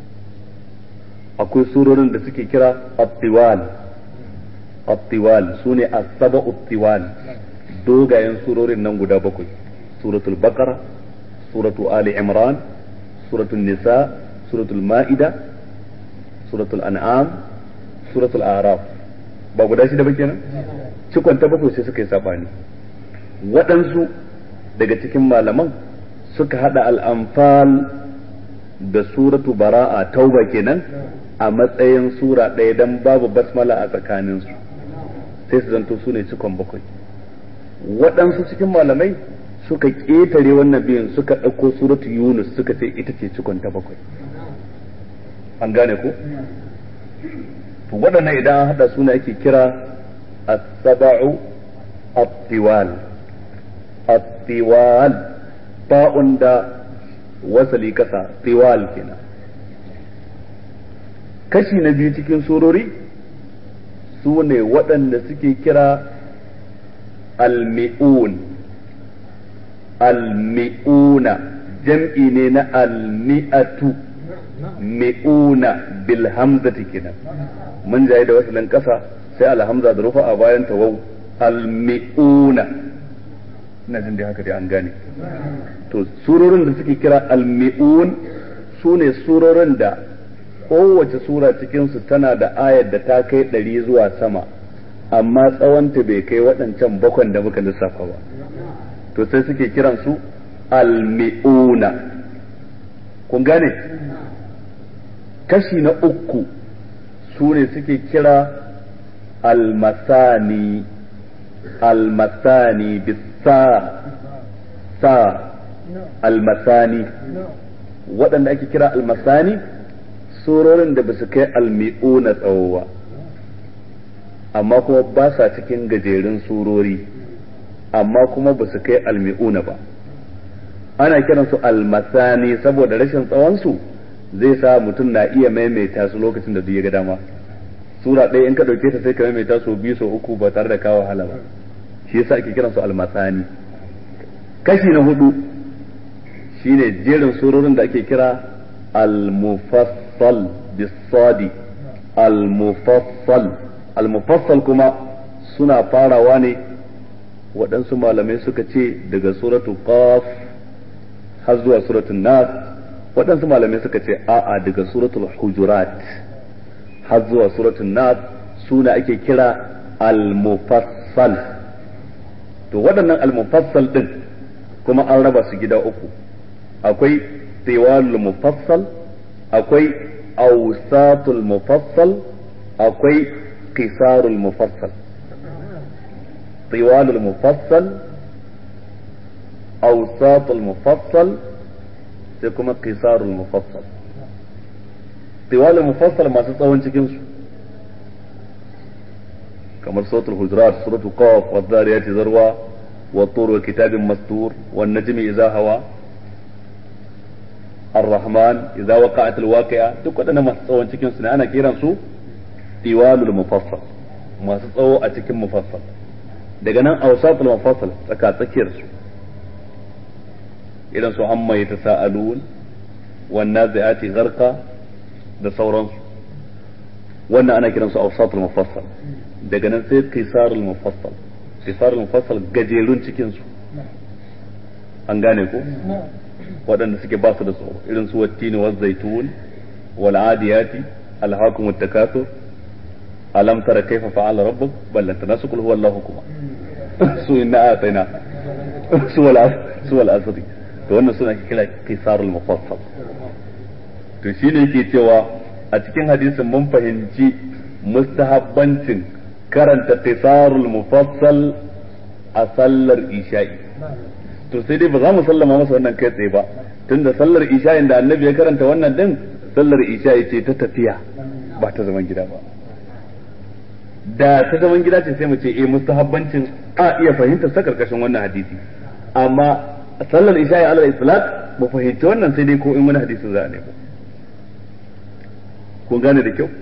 Akwai surorin da suke kira at-tiwal, at-tiwal sune as-sab'u at-tiwal, dogayen surorin nan guda bakwai: suratul baqara, suratul ali imran, suratul nisa, suratul maida, suratul an'am, suratul a'raf. Ba guda shida ba kenan? Cikon ta bakwai sai suka yi sabani. Waɗansu daga cikin malaman suka hada al-anfal da suratu bara'a, tauba kenan, a matsayin sura ɗaya dan babu basmala a tsakaninsu, sai su zanto su ne cikon bakwai. Waɗansu cikin malamai suka ƙetare wannan biyun, suka ɗauko suratu yunus suka ce ita ce cikon ta bakwai. An gane ko? To waɗannan idan an haɗa suna ake kira as-sab'u at-tiwal. At-tiwal ta'un da wasali kasa, tiwal kenan. Kashi na biyu cikin surori su ne waɗanda suke kira al-mi'un. Al-mi'una jam'i ne na al-mi'atu, mi'una bil hamzati kenan. Mun jaye da wasalin kasa sai al-hamza da rufa a bayan tawaw, al-mi'una. Ina jin dai haka dai an gane. To surorin da suke kira al-mi'un su ne surorin da kowace sura cikinsu tana da ayar da ta kai ɗari zuwa sama, amma tsawonta bai kai waɗancan bakwan da muka lissafa ba. To sai suke kiransu al-mi'una. Kun gane? Kashi na uku su ne suke kira al-masani. Al-masani bisa sa al-masani. Waɗanda ake kira al-masani surorin da ba su kai almi'una tsawo ba, amma kuma ba sa cikin gajerun surori, amma kuma ba su kai almi'una ba. Ana kiransu almasani saboda rashin tsawonsu zai sa mutum na iya maimaita su lokacin da duk ya ga dama. Sura ɗaya in ka ɗauke ta sai ka maimaita su biyu sau uku ba tare da kawo wahala ba, shi yasa ake kiransu almasani. Kashi na hudu shine jerin surorin da ake kira al-mufassal bis-sadi. Al-mufassal al-mufassal kuma suna farawa ne, waɗansu malamai suka ce daga suratu qaf har zuwa suratul nas, waɗansu malamai suka ce a'a daga suratul hujurat har zuwa suratul nas, suna ake kira al-mufassal. To waɗannan al-mufassal din kuma an raba su gida uku, akwai tiwalul mufassal, akwai awsatul mufassal, akwai qisarul mufassal. Tiwalul mufassal awsatul mufassal sai kuma qisarul mufassal. tiwalul mufassal masu tsawon cikin su kamar suratul hujurat, suratul qaf, wadh-dhariyati zarwa, wat-tur wa kitabin mastur, wan-najmi idha hawa, ar-rahman idha waqa'at al-waqi'a. duk wadannan masu tsawon cikin su ne ana kiran su tiwalul mufassal, masu tsawo a cikin mufassal. daga nan awsatul mufassal tsaka tsakiyar su idan su amma yatasaalun wan nazi'ati gharqa da sauransu, wannan ana kiran su awsatul mufassal. daga nan sai qisarul mufassal, qisarul mufassal gajerun cikin su an gane ko waɗanda suke ba su da tsoro irin su wattini waz zaitun wal adiyati alhaakumut takathur alam tara kayfa fa'ala rabbuk bal tanasukul huwa Allahu kuma su inna atayna su wal su wal asri. to wannan suna kira qisarul mufassal. to shine yake cewa a cikin hadisin mun fahimci mustahabbancin karanta qisarul mufassal a sallar isha'i. to sai dai ba za mu sallama masa wannan kai tsaye ba, tunda sallar isha'in da annabi ya karanta wannan din sallar isha'i ce ta tafiya ba ta zaman gida ba. da ta zaman gida ce sai mu ce eh mustahabbancin a iya fahimtar sa karkashin wannan hadisi, amma sallar isha'i ala al-itlaq ba fahimci wannan sai dai ko in wani hadisin za a nemo. kun gane da kyau.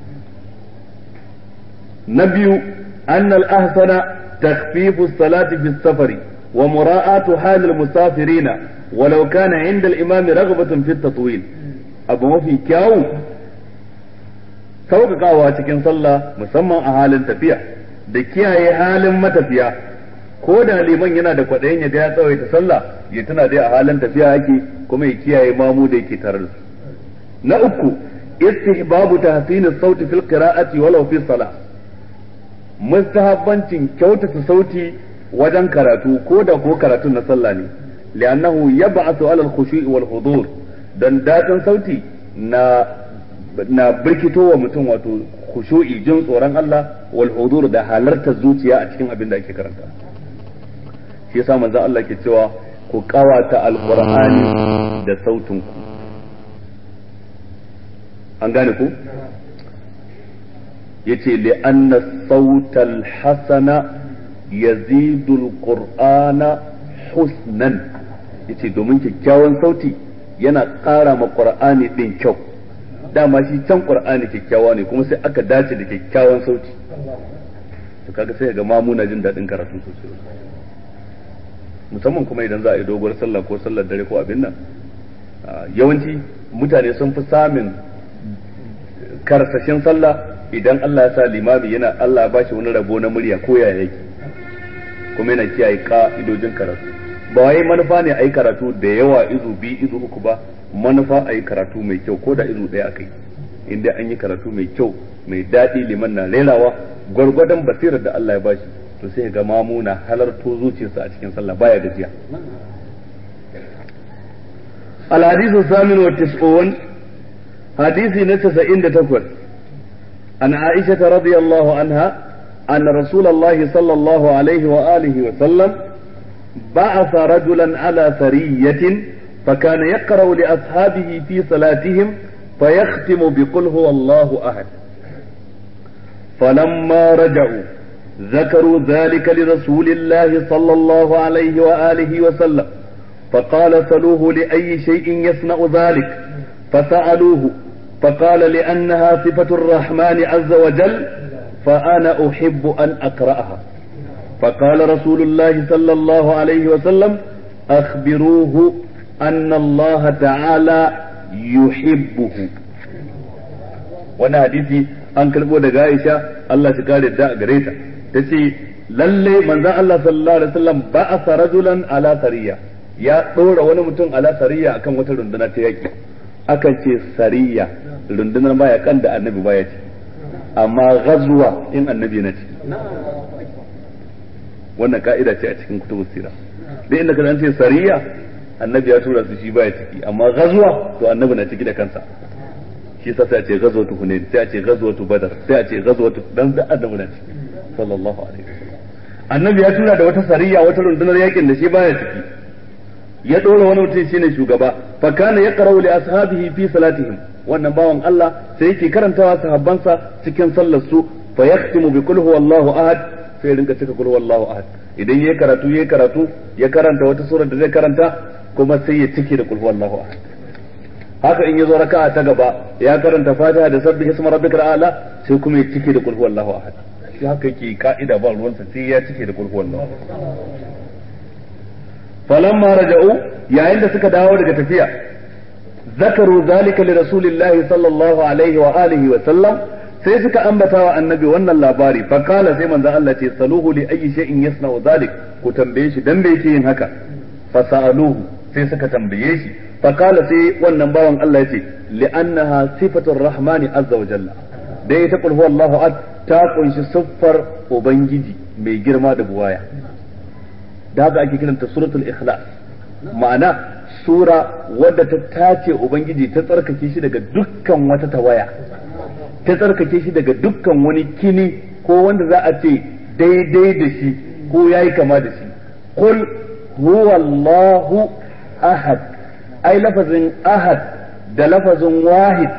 na biyu anna al-ahsana takhfifu as-salati fi as-safari wa mura'atu hal al-musafirina walau kana 'inda al-imam ragbatun fi at-tatwil. abu mafi kyau sauƙaƙawa cikin sallah musamman a halin tafiya da kiyaye halin matafiya. ko da liman yana da kwaɗayin ya ga ya tsawaita sallah ya tuna dai a halin tafiya yake kuma ya kiyaye mamu da yake tare da su. na uku istihbabu tahsin as-sauti fil qira'ati walau fi salah, mustahabbancin kyautata sauti wajen karatu ko da ko karatun na sallah ne, li'annahu yab'athu 'ala al-khushu'i wal hudur, dan dadin sauti na na birkito wa mutum wato khushu'i jin tsoron Allah wal hudur da halartar zuciya a cikin abin da ake karanta. shi yasa manzon Allah ke cewa ku kawata alqur'ani da sautin ku. an gane ku yace li anna sautal hasana yazidu alqur'ana husnan, yace domin kyakkyawan sauti yana ƙara ma qur'ani din kyau. dama shi can qur'ani kyakkyawa ne kuma sai aka dace da kyakkyawan sauti, to kaga sai ga mamuna jin dadin karatu sosai, musamman kuma idan za a yi doguwar sallah ko sallar dare ko abin nan. yawanci mutane sun fi samun karsashin sallah idan Allah ya sa limami yana Allah ya bashi wani rabo na murya ko yaya yake, kuma yana kiyaye ka'idojin karatu. ba wai manufa ne a yi karatu da yawa izu biyu izu uku ba, manufa a yi karatu mai kyau ko da izu ɗaya aka yi, inda an yi karatu mai kyau mai daɗi liman na rerawa gwargwadon basirar da Allah ya bashi, to sai ga mamuna halarto zuciyarsa a cikin sallah baya gajiya. الحديث الثامن والتسعون حديث نتسعين تكون عن عائشة رضي الله عنها أن رسول الله صلى الله عليه وآله وسلم بعث رجلا على سرية فكان يقرأ لأصحابه في صلاتهم فيختم بقل هو الله أحد. فلما رجعوا ذكروا ذلك لرسول الله صلى الله عليه وآله وسلم فقال سلوه لأي شيء يصنع ذلك، فسألوه فقال لأنها صفة الرحمن عز وجل فأنا أحب أن أقرأها. فقال رسول الله صلى الله عليه وسلم أخبروه أن الله تعالى يحبه. وانا حديثي an karbo daga Aisha Allah shi kare da gare ta tace lalle manzon Allah sallallahu alaihi wasallam ba'atha rajulan ala sariya, ya dora wani mutum ala sariya akan wata runduna ta yaki. akan ce sariya rundunar mayakan da annabi baya ci, amma ghazwa in annabi na ci. wannan ka'ida ce a cikin kutubus sira, dai inda kan ce sariya annabi ya tura su shi baya ciki, amma ghazwa to annabi na ciki da kansa. shi sa sai a ce ghazwatu hunain, sai a ce ghazwatu badar, sai a ce ghazwatu dan da annabi na ciki sallallahu alaihi wasallam. annabi ya tura da wata sariya wata rundunar yakin da shi baya ciki, ya dora wani mutum shine shugaba fa kana yaqra'u li ashabihi fi salatihim wannan bawan Allah sai yake karantawa sahabbansa cikin sallar su fa yaktimu bi qul huwallahu ahad sai rinka cika qul huwallahu ahad idan yayi karatu yayi karatu ya karanta wata sura da zai karanta kuma sai ya cike da qul huwallahu ahad haka in yazo raka'a ta gaba ya karanta fatiha da sabbihi isma rabbikal a'la sai kuma ya cike da qul huwallahu ahad shi haka yake ka'ida ba ruwansa sai ya cike da qul huwallahu falamma raja'u yayin da suka dawo daga tafiya zakaru zalika li rasulillahi sallallahu alaihi wa alihi wa sallam sai suka ambata wa annabi wannan labari fa kala sai manzon Allah ce saluhu li ayyi shay'in yasna'u zalik ku tambaye shi dan me yake yin haka fa sa'aluhu sai suka tambaye shi fa kala sai wannan bawan Allah yace li annaha sifatur rahmani azza wa jalla dai ita qul huwallahu ahad ta kunshi siffar ubangiji mai girma da buwaya da haka ake kiranta suratul ikhlas ma'ana sura wadda ta tace ubangiji ta tsarkake shi daga dukkan wata tawaya ta tsarkake shi daga dukkan wani kini ko wanda za a ce daidai da shi ko yayi kama da shi qul huwallahu ahad ai lafazin ahad da lafazin wahid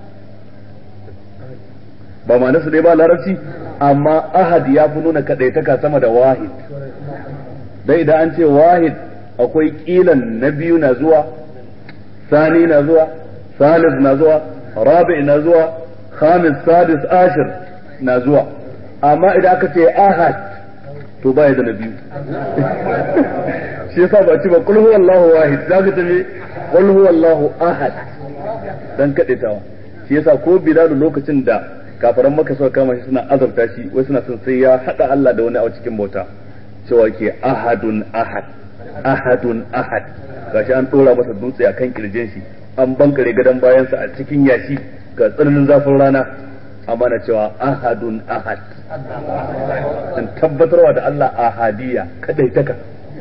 ba ma nasu dai ba larabci amma ahad ya fi nuna kadaitaka sama da wahid dai idan an ce wahid akwai kilan na biyu na zuwa sani na zuwa salis na zuwa rabi na zuwa khamis sadis ashir na zuwa amma idan aka ce ahad to baya da na biyu shi yasa ba ce ba qul huwallahu wahid zaka ta me qul huwallahu ahad dan kadaitawa shi yasa ko bilal lokacin da kafaran maka suka kama shi suna azabta shi wai suna son sai ya hada Allah da wani a cikin bauta cewa ke ahadun ahad ahadun ahad gashi an dora masa dutse akan kirjin shi an bankare gadon bayansa a cikin yashi ga tsananin zafin rana amma na cewa ahadun ahad an tabbatarwa da Allah ahadiyya kadai taka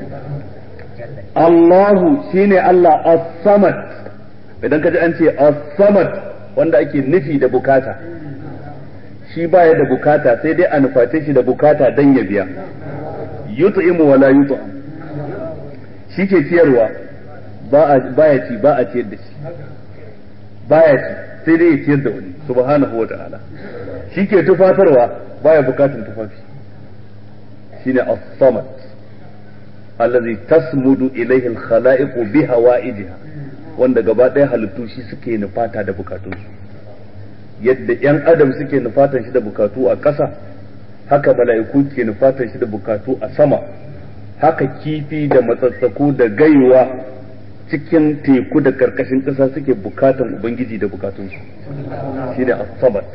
Allahu shine Allah as-samad idan kaji an ce as-samad wanda ake nufi da bukata shi baya da bukata sai dai a nuface shi da bukata dan ya biya yut'imu wala yut'am shi ke ciyarwa ba ya ci ba a ciyar da shi baya ci sai dai ya ciyar da wani subhanahu wa ta'ala shi ke tufatarwa baya bukatun tufafi shine as-samad allazi tasmudu ilayhi al-khala'iqu bi hawaijiha wanda gaba ɗaya halittu shi suke nufata da bukatunsu yadda yan adam suke nufatan shi da bukatu a ƙasa haka mala'iku ke nufatan shi da bukatu a sama haka kifi da matsatsaku da gaiwa cikin teku da karkashin ƙasa suke bukatan ubangiji da bukatunsu shine as-samad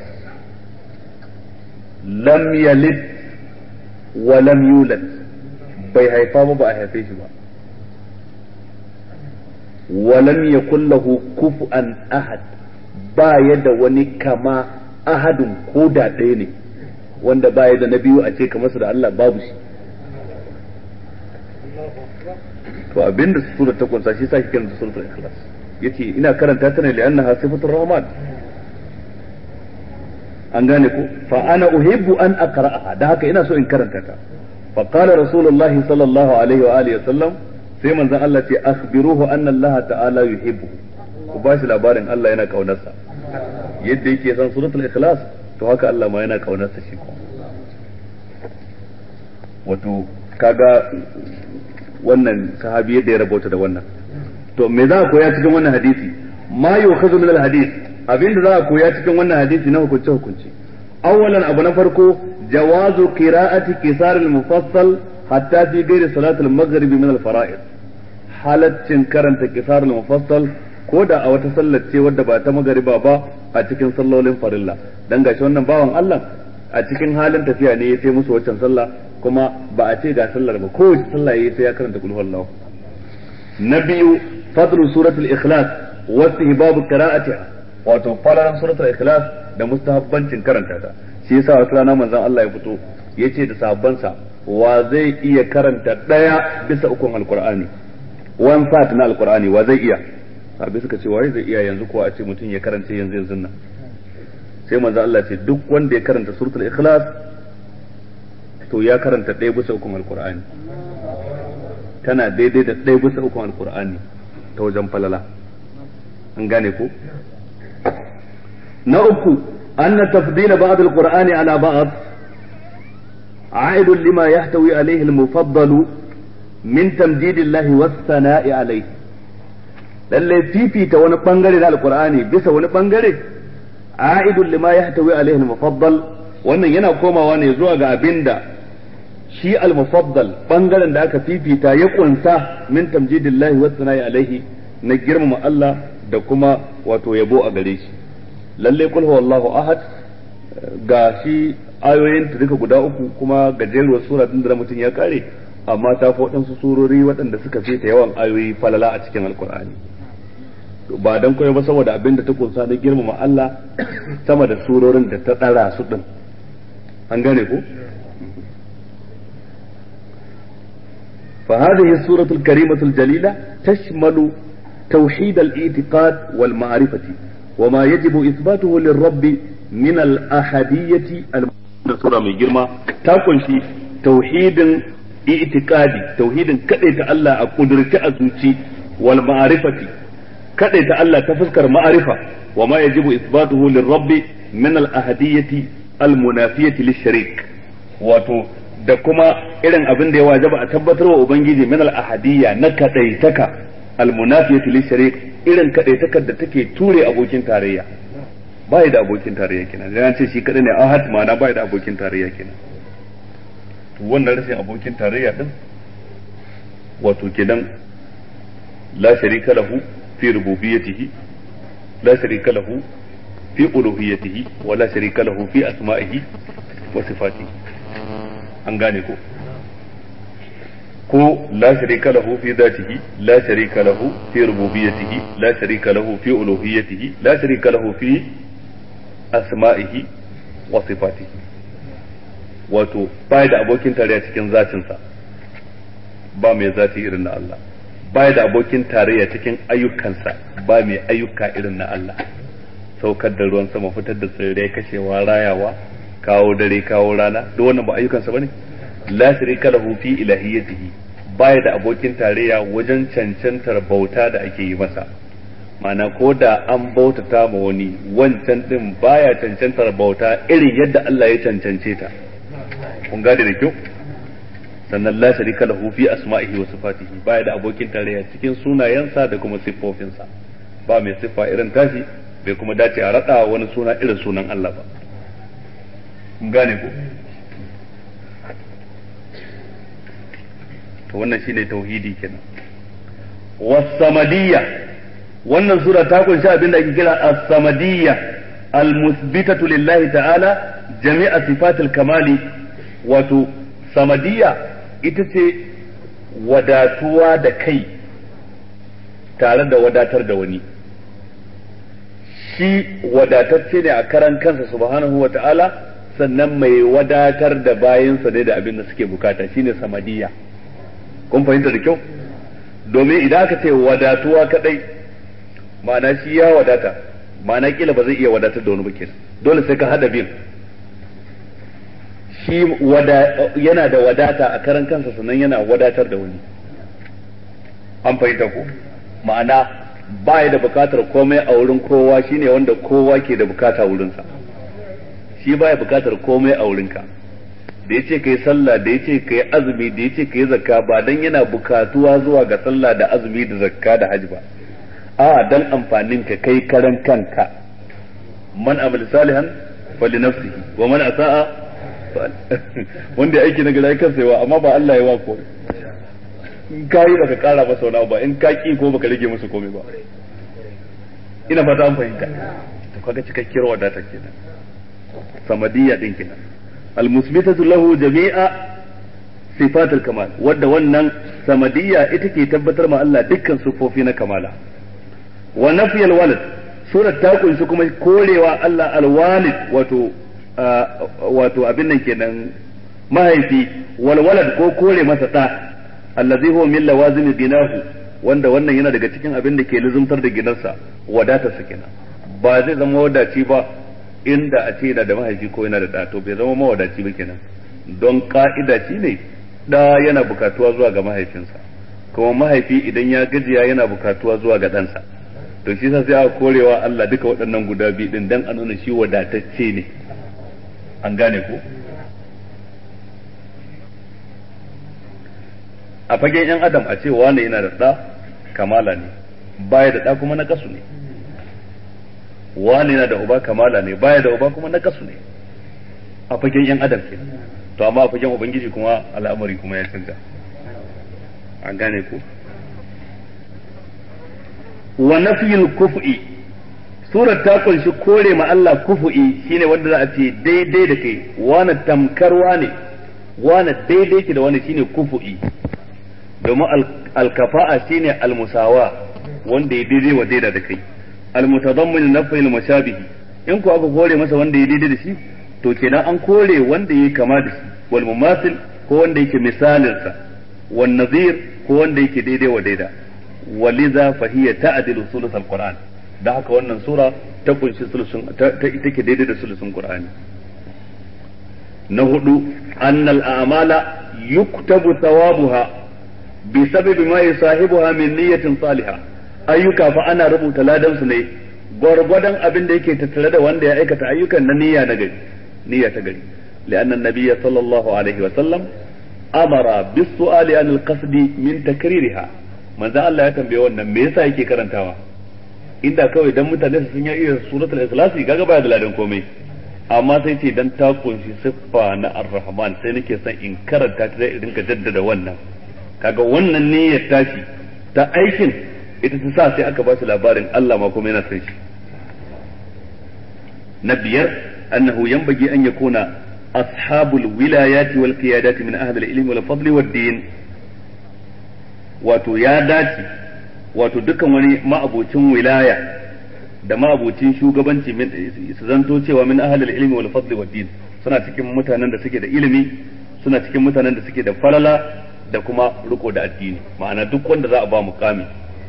lam yalid wa lam yulad bai haifa ba ba a haife shi ba wa lam yakul lahu kufuwan ahad ba yadda wani kama ahadun ko da ɗaya ne wanda baya da na biyu a ce kamar su da Allah babu shi to abinda sura ta kunsa shi sai kiran suratul ikhlas yace ina karanta ta ne li'annaha sifatur rahman an gane ko fa ana uhibbu an aqra'aha da haka ina so in karanta ta fa qala rasulullahi sallallahu alaihi wa alihi wasallam sai manzon Allah ce akhbiruhu anna Allah ta'ala yuhibbu ku bashi labarin Allah yana kaunarsa yadda yake san suratul ikhlas to haka Allah ma yana kaunarsa shi ko wato kaga wannan sahabi yadda ya rabota da wannan to me za a koya cikin wannan hadisi ma yukhadhu min al-hadith abinda za a koya cikin wannan hadisi na hukunce hukunci awwalan abu na farko jawazu qira'ati qisar al-mufassal hatta fi ghairi salat al-maghrib min al-fara'id halaccin karanta qisar al-mufassal ko da a wata sallar ce wadda ba ta magariba ba a cikin sallolin farilla dan gashi wannan bawan Allah a cikin halin tafiya ne ya sai musu waccan sallah kuma ba a ce ga sallar ba kowace sallah yayi sai ya karanta kul huwallahu na biyu fadlu suratul ikhlas wa istihbab qira'atiha wato falalan suratul ikhlas da mustahabbancin karanta ta shi yasa wata rana manzon Allah ya fito yace da sahabbansa wa zai iya karanta daya bisa ukun alqur'ani one part na alqur'ani wa zai iya sahabbai suka ce wai zai iya yanzu ko a ce mutum ya karanta yanzu yanzu nan sai manzon Allah ce duk wanda ya karanta suratul ikhlas to ya karanta ɗaya bisa ukun alqur'ani tana daidai da ɗaya bisa ukun alqur'ani ta wajen falala an gane ko na uku anna tafdila ba'd alqur'ani ala ba'd عائد لما يحتوي عليه المفضل من تمجيد الله والثناء عليه lalle fifita wani bangare na alqur'ani bisa wani bangare a'idun lima yahtawi alaihi al-mufaddal wannan yana komawa ne zuwa ga abinda shi al-mufaddal bangaren da aka fifita ya kunsa min tamjidillahi wa sana'i alaihi na girmama Allah da kuma wato yabo a gare shi lalle kul huwallahu ahad ga shi ayoyin ta duka guda uku kuma gajeruwar sura din da mutum ya kare amma ta fi waɗansu surori waɗanda suka fita yawan ayoyi falala a cikin alkur'ani ba dan koyo ba saboda abin da ta kunsa na girmama Allah sama da surorin da ta ɗara su din an gane ko fa hadhihi as-suratu al-karimatu al-jalila tashmalu tawhid al-i'tiqad wal ma'rifati wa ma yajibu ithbatuhu lir-rabb min al-ahadiyyati al da sura mai girma ta kunshi tauhidin i'tiqadi tauhidin kadaita Allah a kudurci a zuci wal ma'rifati kadaita Allah ta fuskar ma'arifa wa ma yajibu ithbatuhu lirabbi min al ahadiyyati al munafiyati lisharik wato da kuma irin abin da ya wajaba a tabbatar wa ubangiji min al ahadiyya na kadaitaka al munafiyati lisharik irin kadaitakar da take ture abokin tarayya bai da abokin tarayya kenan dan ce shi kadai ne ahad ma'ana bai da abokin tarayya kenan to wannan rashin abokin tarayya din wato kenan la sharika lahu fi rububiyyatihi la sharika lahu fi uluhiyyatihi wa la sharika lahu fi asma'ihi wa sifatihi an gane ko ko la sharika lahu fi dhatihi la sharika lahu fi rububiyyatihi la sharika lahu fi uluhiyyatihi la sharika lahu fi asma'ihi wa sifatihi wato bai da abokin tarayya cikin zatinsa ba mai zati irin na Allah bai da abokin tarayya cikin ayyukansa ba mai ayyuka irin na Allah saukar da ruwan sama fitar da tsirrai kashewa rayawa kawo dare kawo rana duk wannan ba ayyukansa bane la sharika lahu fi ilahiyyatihi bai da abokin tarayya wajen cancantar bauta da ake yi masa ma'ana ko da an bautata ma wani wancan din baya cancantar bauta irin yadda Allah ya cancance ta kun gane da kyau sannan la sharika lahu fi asma'ihi wa sifatihi baya da abokin tarayya cikin sunayensa da kuma siffofinsa ba mai siffa irin tashi bai kuma dace a rada wani suna irin sunan Allah ba kun gane ko to wannan shine tauhidi kenan was-samadiyya wannan sura ta kunshi abin da ake kira as-samadiyya al-musbitatu lillahi ta'ala jami'a sifatil kamali wato samadiyya ita ce wadatuwa da kai tare da wadatar da wani shi wadatacce ne a karan kansa subhanahu wa ta'ala sannan mai wadatar da bayansa ne da abin da suke bukata shine samadiyya kun fahimta da kyau domin idan aka ce wadatuwa kadai ma'ana shi ya wadata ma'ana kila ba zai iya wadatar da wani ba kenan dole sai ka hada bin shi wada yana da wadata a karan kansa sannan yana wadatar da wani an fahimta ko ma'ana ba ya da bukatar komai a wurin kowa shine wanda kowa ke da bukata wurinsa shi ba ya bukatar komai a wurinka da yace kai sallah da yace kai azumi da yace kai zakka ba dan yana bukatuwa zuwa ga sallah da azumi da zakka da hajji ba a dan amfanin ka kai karan kanka man amal salihan fali nafsihi wa man asaa wanda aiki na gari kansa yawa amma ba Allah ya wa ko in kai baka kara masa wani ba in ka ki ko baka rage masa komai ba ina fata an fahimta to kaga cikakkiyar wadata kenan samadiyya din kenan al-musbitatu lahu jami'a sifatul kamal wadda wannan samadiyya ita ke tabbatar ma Allah dukkan sifofi na kamala wa nafiyal walad surat ta kunshi kuma korewa Allah al-walid wato wato abin nan kenan mahaifi wal walad ko kore masa da allazi huwa min lawazim ginahu wanda wannan yana daga cikin abin da ke luzumtar da gidansa wadatar sa kenan ba zai zama wadaci ba inda a ce yana da mahaifi ko yana da da to bai zama mawadaci ba kenan don ka'ida shine da yana bukatuwa zuwa ga mahaifinsa kuma mahaifi idan ya gajiya yana bukatuwa zuwa ga ɗansa to shi sa sai aka korewa Allah duka waɗannan guda biyu din dan a nuna shi wadatacce ne an gane ko a fagen yan adam a ce wane yana da ɗa kamala ne baya da ɗa kuma na kasu ne wane yana da uba kamala ne baya da uba kuma na kasu ne a fagen yan adam ke to amma a fagen ubangiji kuma al'amari kuma ya canza an gane ko wa nafiyul kufu'i surar ta kunshi kore ma Allah kufu'i shine wanda za a ce daidai da kai wani tamkarwa ne wani daidai ki da wani shine kufu'i domin alkafa'a shine almusawa wanda ya daidai wa daida da kai almutadammin nafil mashabihi in ko aka kore masa wanda ya daidai da shi to kenan an kore wanda yake kama da shi wal mumasil ko wanda yake misalin sa wan nazir ko wanda yake daidai wa daida waliza fahiya ta'dilu sulus alquran da haka wannan sura ta kunshi sulusun ta take daidai da sulusun qur'ani na hudu annal a'mala yuktabu thawabuha bi sababi ma yusahibuha min niyyatin salihah ayyuka fa ana rubuta ladan su ne gwargwadon abin da yake tattare da wanda ya aikata ayyukan na niyya na gari niyya ta gari li'anna an-nabiyya sallallahu alaihi wa sallam amara bis-su'ali an al-qasdi min takririha manzo Allah ya tambaye wannan me yasa yake karantawa inda kawai dan mutane sun yi iya suratul ikhlas kaga baya da ladan komai amma sai ce dan ta kunshi siffa na ar-rahman sai nake son in karanta ta sai in rinka jaddada wannan kaga wannan niyyar tashi ta aikin ita ta sa sai aka ba shi labarin Allah ma kuma yana san shi na biyar annahu yanbaghi an yakuna ashabul wilayati wal qiyadati min ahli al-ilm wal fadl wad din wato ya dace wato dukkan wani ma'abucin wilaya da ma'abucin shugabanci su zanto cewa min ahli al-ilm wal fadl wad din suna cikin mutanen da suke da ilimi suna cikin mutanen da suke da falala da kuma riko da addini ma'ana duk wanda za a ba mukami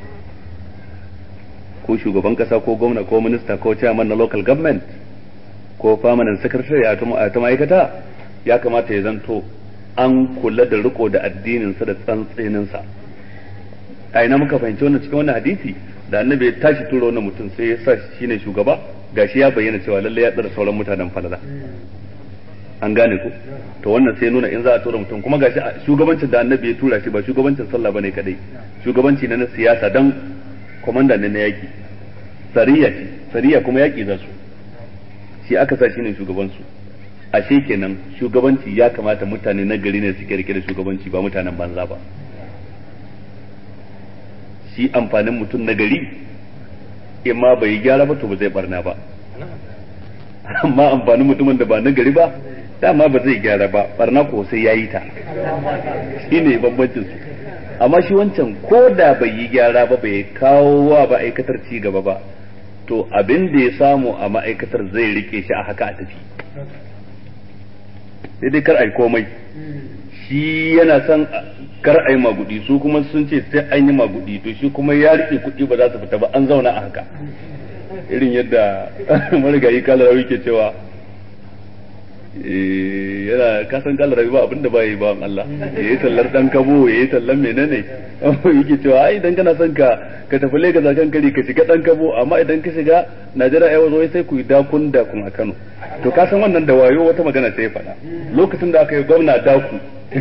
ko shugaban kasa ko gwamna ko minista ko chairman na local government ko permanent secretary a ta ma'aikata ya kamata ya zanto an kula da riko da addinin sa da tsantsinin sa a ina muka fahimci wannan cikin wannan hadisi da annabi ya tashi turo wannan mutum sai ya sa shi ne shugaba gashi ya bayyana cewa lalle ya tsara sauran mutanen falala an gane ku to wannan sai nuna in za a tura mutum kuma gashi shugabancin da annabi ya tura shi ba shugabancin sallah bane kadai shugabanci ne na siyasa dan komanda ne na yaki sariya ce sariya kuma yaki za su shi aka sa shi ne shugaban su ashe kenan shugabanci ya kamata mutane na gari ne suke rike da shugabanci ba mutanen banza ba shi amfanin mutum na gari in ma bai gyara ba to ba zai barna ba amma amfanin mutumin da ba na gari ba dama ba zai gyara ba barna ko sai yayi ta shine bambancin su amma shi wancan ko da bai yi gyara ba bai kawo wa ba aikatar ci gaba ba to abin da ya samu a ma'aikatar zai rike shi a haka a tafi sai dai kar ai komai shi yana son kar ai magudi su kuma sun ce sai an yi magudi to shi kuma ya rike kuɗi ba za su fita ba an zauna a haka irin yadda marigayi kalarawi ke cewa yana kasan kalarawi ba abinda ba yi ba Allah ya yi tallar dan kabo ya yi tallar menene yake cewa ai idan kana son ka ka tafi Lagos a kan kari ka shiga dan kabo amma idan ka shiga Najeriya ai wazo sai ku yi dakun dakun a Kano to ka san wannan da wayo wata magana sai ya faɗa lokacin da aka yi gwamna daku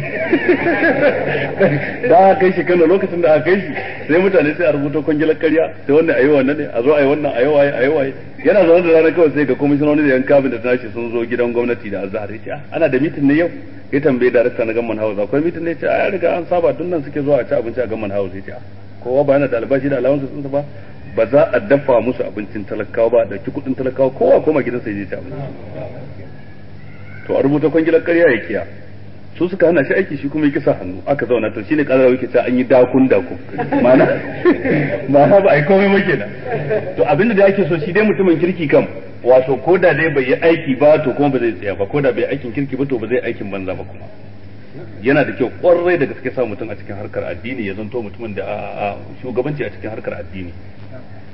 da aka kai shi Kano lokacin da aka kai shi sai mutane sai a rubuta kwangilar ƙarya sai wannan ayi wannan ne a zo ayi wannan ayi waye ayi waye yana zaune da ranar kawai sai ga kwamishinoni da yan kabin da tashi sun zo gidan gwamnati da azhar yace ana da mitin ne yau ya tambaye darakta na Gamman House akwai mitin ne yace a ya riga an saba dunnan suke zuwa a ci abinci a Gamman House yace kowa ba yana da albashi da alawansu sun ba ba za a dafa musu abincin talakawa ba da ki kudin talakawa kowa koma gidansa ya ci abinci to a rubuta kwangilar ƙarya ya kiya su suka hana shi aiki shi kuma ya kisa hannu aka zauna to shine kadarawa yake cewa an yi dakun dakun ma'ana ma'ana ba ai komai ba kenan to abinda da ake so shi dai mutumin kirki kam wato ko da dai bai yi aiki ba to kuma ba zai tsaya ba ko da bai aikin kirki ba to ba zai aikin banza ba kuma yana da kyau kwarai da gaske sa mutum a cikin harkar addini ya zanto mutumin da a shugabanci a cikin harkar addini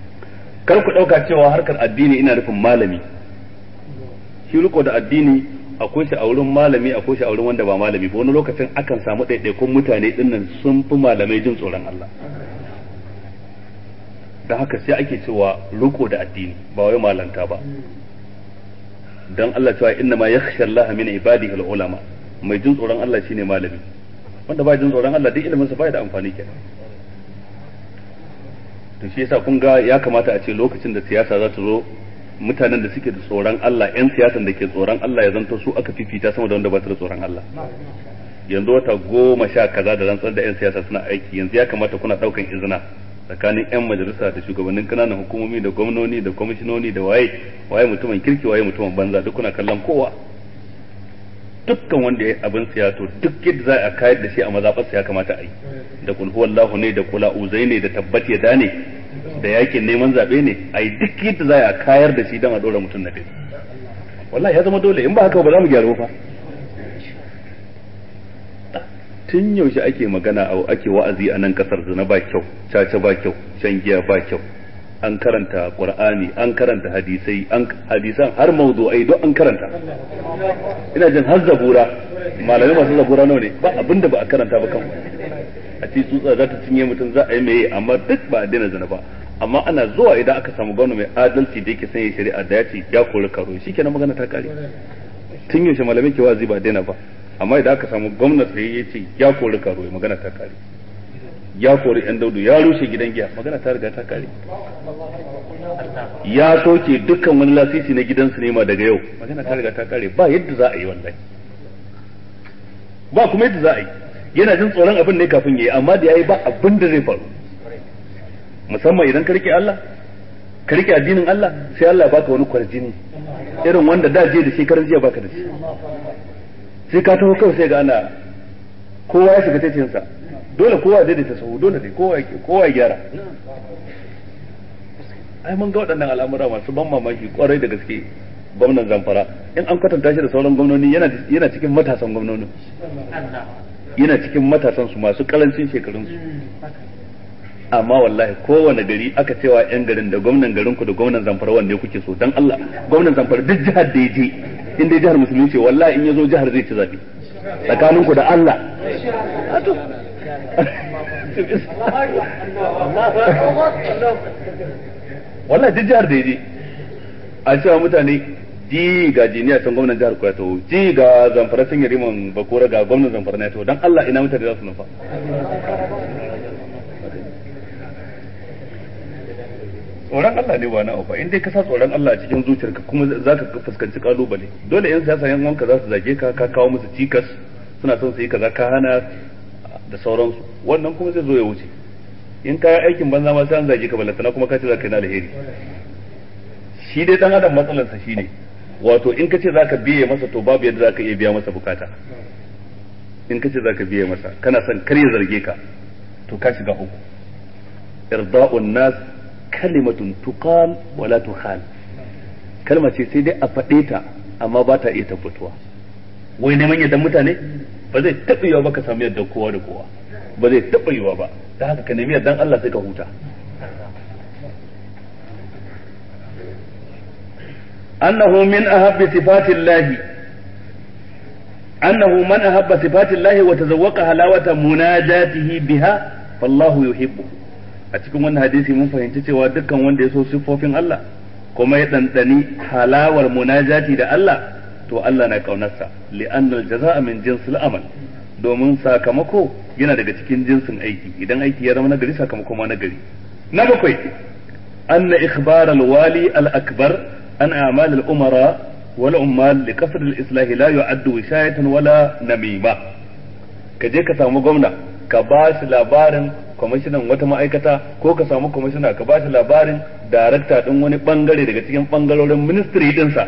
kar ku dauka cewa harkar addini ina nufin malami shi riko da addini akwai shi a wurin malami akwai shi a wurin wanda ba malami ba wani lokacin akan samu ɗaiɗaikun mutane dinnan sun fi malamai jin tsoron Allah da haka sai ake cewa riko da addini ba wai malanta ba dan Allah cewa inna ma yakhsha Allah min ibadihi al-ulama mai jin tsoron Allah shine malami wanda ba jin tsoron Allah duk ilimin sa bai da amfani kenan to shi yasa kun ga ya kamata a ce lokacin da siyasa za ta zo mutanen da suke da tsoron Allah yan siyasan da ke tsoron Allah ya zanto su aka fifita sama da wanda ba su da tsoron Allah yanzu wata goma sha kaza da rantsar da yan siyasa suna aiki yanzu ya kamata kuna daukan izina tsakanin yan majalisa da shugabannin kananan hukumomi da gwamnoni da kwamishinoni da waye waye mutumin kirki waye mutumin banza duk kuna kallon kowa dukkan wanda ya abin siyato duk yadda za a kayar da shi a mazaɓarsa ya kamata a yi da kul huwallahu ne da kula uzai ne da tabbat ya dane da yakin neman zaɓe ne a yi duk yadda za a kayar da shi don a ɗora mutum na ɗaya wallahi ya zama dole in ba haka ba za mu gyaru fa tun yaushe ake magana a ake wa'azi a nan kasar zina ba kyau caca ba kyau shan giya ba kyau an karanta qur'ani an karanta hadisai an hadisan har mawdu'ai duk an karanta ina jin har zabura malamai masu zabura nawa ne ba abinda ba a karanta ba kan a ce tsutsa za ta cinye mutum za a yi meye amma duk ba a daina zina ba amma ana zuwa idan aka samu gwamna mai adalci da yake sanya shari'a da ya ce ya kori karo shikenan magana ta kare tun yaushe malamai ke wazi ba daina ba amma idan aka samu gwamna sai ya ce ya kori karo magana ta kare ya kori yan daudu ya rushe gidan giya magana ta riga ta kare ya soke dukkan wani lasisi na gidan sinima daga yau magana ta riga ta kare ba yadda za a yi wallahi ba kuma yadda za a yi yana jin tsoron abin ne kafin yayi amma da yayi ba abin da zai faru musamman idan ka rike Allah ka rike addinin Allah sai Allah baka wani kwarjini irin wanda da je da shekaran jiya baka da shi sai ka taho kawai sai ga ana kowa ya shiga tacin sa dole kowa ya daidaita sahu dole ne kowa kowa ya gyara ai mun ga waɗannan al'amura masu ban mamaki kwarai da gaske gwamnan Zamfara in an kwatanta shi da sauran gwamnoni yana yana cikin matasan gwamnoni yana cikin matasan su masu karancin shekarun su amma wallahi kowane gari aka cewa yan garin da gwamnan garin ku da gwamnan Zamfara wanda kuke so dan Allah gwamnan Zamfara duk jihar da yaje in dai jihar musulmi ce wallahi in yazo jihar zai ci zabi tsakanin ku da Allah wallahi duk jihar da yaje a cewa mutane ji ga jiniya can gwamnan jihar ku ya taho ji ga Zamfara sun yi riman bakora ga gwamnan Zamfara na ya taho dan Allah ina mutane za su nufa tsoron Allah ne ba na ba in dai ka sa tsoron Allah a cikin zuciyarka kuma za ka fuskanci kalubale dole yan siyasa yan wanka za su zage ka ka kawo musu cikas suna son su yi kaza ka hana da sauransu wannan kuma zai zo ya wuce in ka yi aikin banza ma sai an zage ka balantana kuma ka ce za ka yi na alheri shi dai dan adam matsalarsa shine wato in ka ce za ka biye masa to babu yadda za ka iya biya masa bukata in ka ce za ka biye masa kana son kar ya zarge ka to ka shiga uku irda'un nas kalimatun tuqal wala tuhal kalma ce sai dai a faɗe ta amma ba ta iya tabbatuwa wai neman yadda mutane ba zai taɓa yiwa ba ka samu yadda kowa da kowa ba zai taɓa yiwa ba ta haka ka nemi yaddan Allah sai ka huta annahu min ahabbi sifatillahi annahu man ahabba sifatillahi wa tazawwaqa halawata munajatihi biha fallahu yuhibbuhu a cikin wannan hadisi mun fahimci cewa dukkan wanda ya so siffofin Allah kuma ya dandani halawar munajati da Allah to Allah na kaunarsa li'annal jazaa'a min jinsil amal domin sakamako yana daga cikin jinsin aiki idan aiki ya zama nagari sakamako ma nagari na bakwai anna ikhbar al-wali al-akbar an a'mal al-umara wal ummal li qasr al-islah la yu'addu wishayatan wala namima kaje ka samu gwamna ka ba shi labarin kwamishinan wata ma'aikata ko ka samu kwamishina ka ba shi labarin darakta din wani bangare daga cikin bangarorin ministry dinsa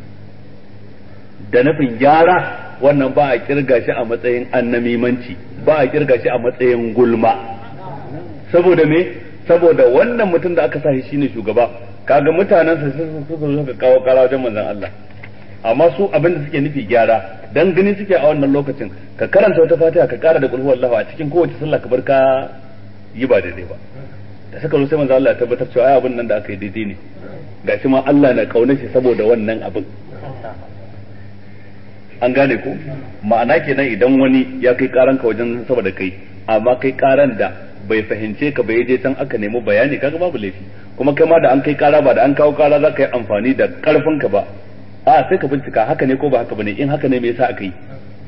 da nufin gyara wannan ba a kirga shi a matsayin annamimanci ba a kirga shi a matsayin gulma saboda me saboda wannan mutum da aka sa shi shine shugaba kaga mutanen sa sai su zo ka kawo kara wajen manzon Allah amma su abin da suke nufi gyara dan gani suke a wannan lokacin ka karanta wata fatiha ka kara da qul huwallahu a cikin kowace sallah ka bar ka yi ba daidai ba da suka zo sai manzo Allah ya tabbatar cewa ai abin nan da aka yi daidai ne gashi ma Allah na kaunar shi saboda wannan abin an gane ko ma'ana kenan idan wani ya kai karan ka wajen saboda kai amma kai karan da bai fahimce ka bai je can aka nemi bayani kaga babu laifi kuma kai ma da an kai kara ba da an kawo kara za ka yi amfani da karfin ka ba a sai ka bincika haka ne ko ba haka bane in haka ne me yasa aka yi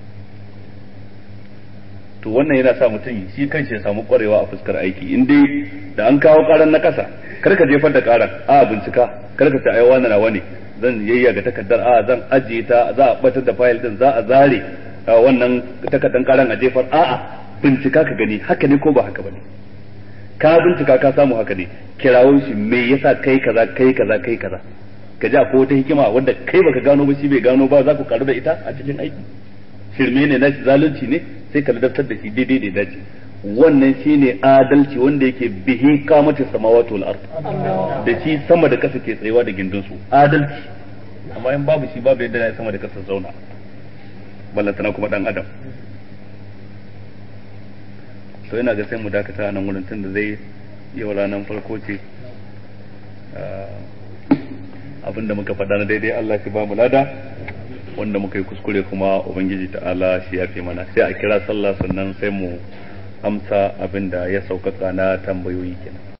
to wannan yana sa mutum shi kanshi ya samu kwarewa a fuskar aiki in dai da an kawo karan na kasa kar ka jefar da karan a bincika kar ka ta ai wannan nawa ne zan yayya ga takardar a zan ajiye ta za a batar da file din za a zare wannan takardar karan a jefar a'a bincika ka gani haka ne ko ba haka bane ka bincika ka samu haka ne kirawo shi me yasa kai kaza kai kaza kai kaza ka ji akwai wata hikima wanda kai baka gano ba shi bai gano ba za ku karu da ita a cikin aiki shirme ne na zalunci ne sai ka ladabtar da shi daidai da dace wannan shine adalci wanda yake bihi kamata samawati wal ard da shi sama da kasa ke tsayewa da gindin su adalci amma in babu shi babu yadda ya sama da kasa zauna ballantana kuma dan adam to ina ga sai mu dakata nan wurin tun da zai yau ranar farko ce abinda muka faɗa na daidai Allah shi ba mu lada wanda muka yi kuskure kuma ubangiji ta'ala shi ya fi mana sai a kira sallah sannan sai mu amsa abinda ya sauƙaƙa na tambayoyi kenan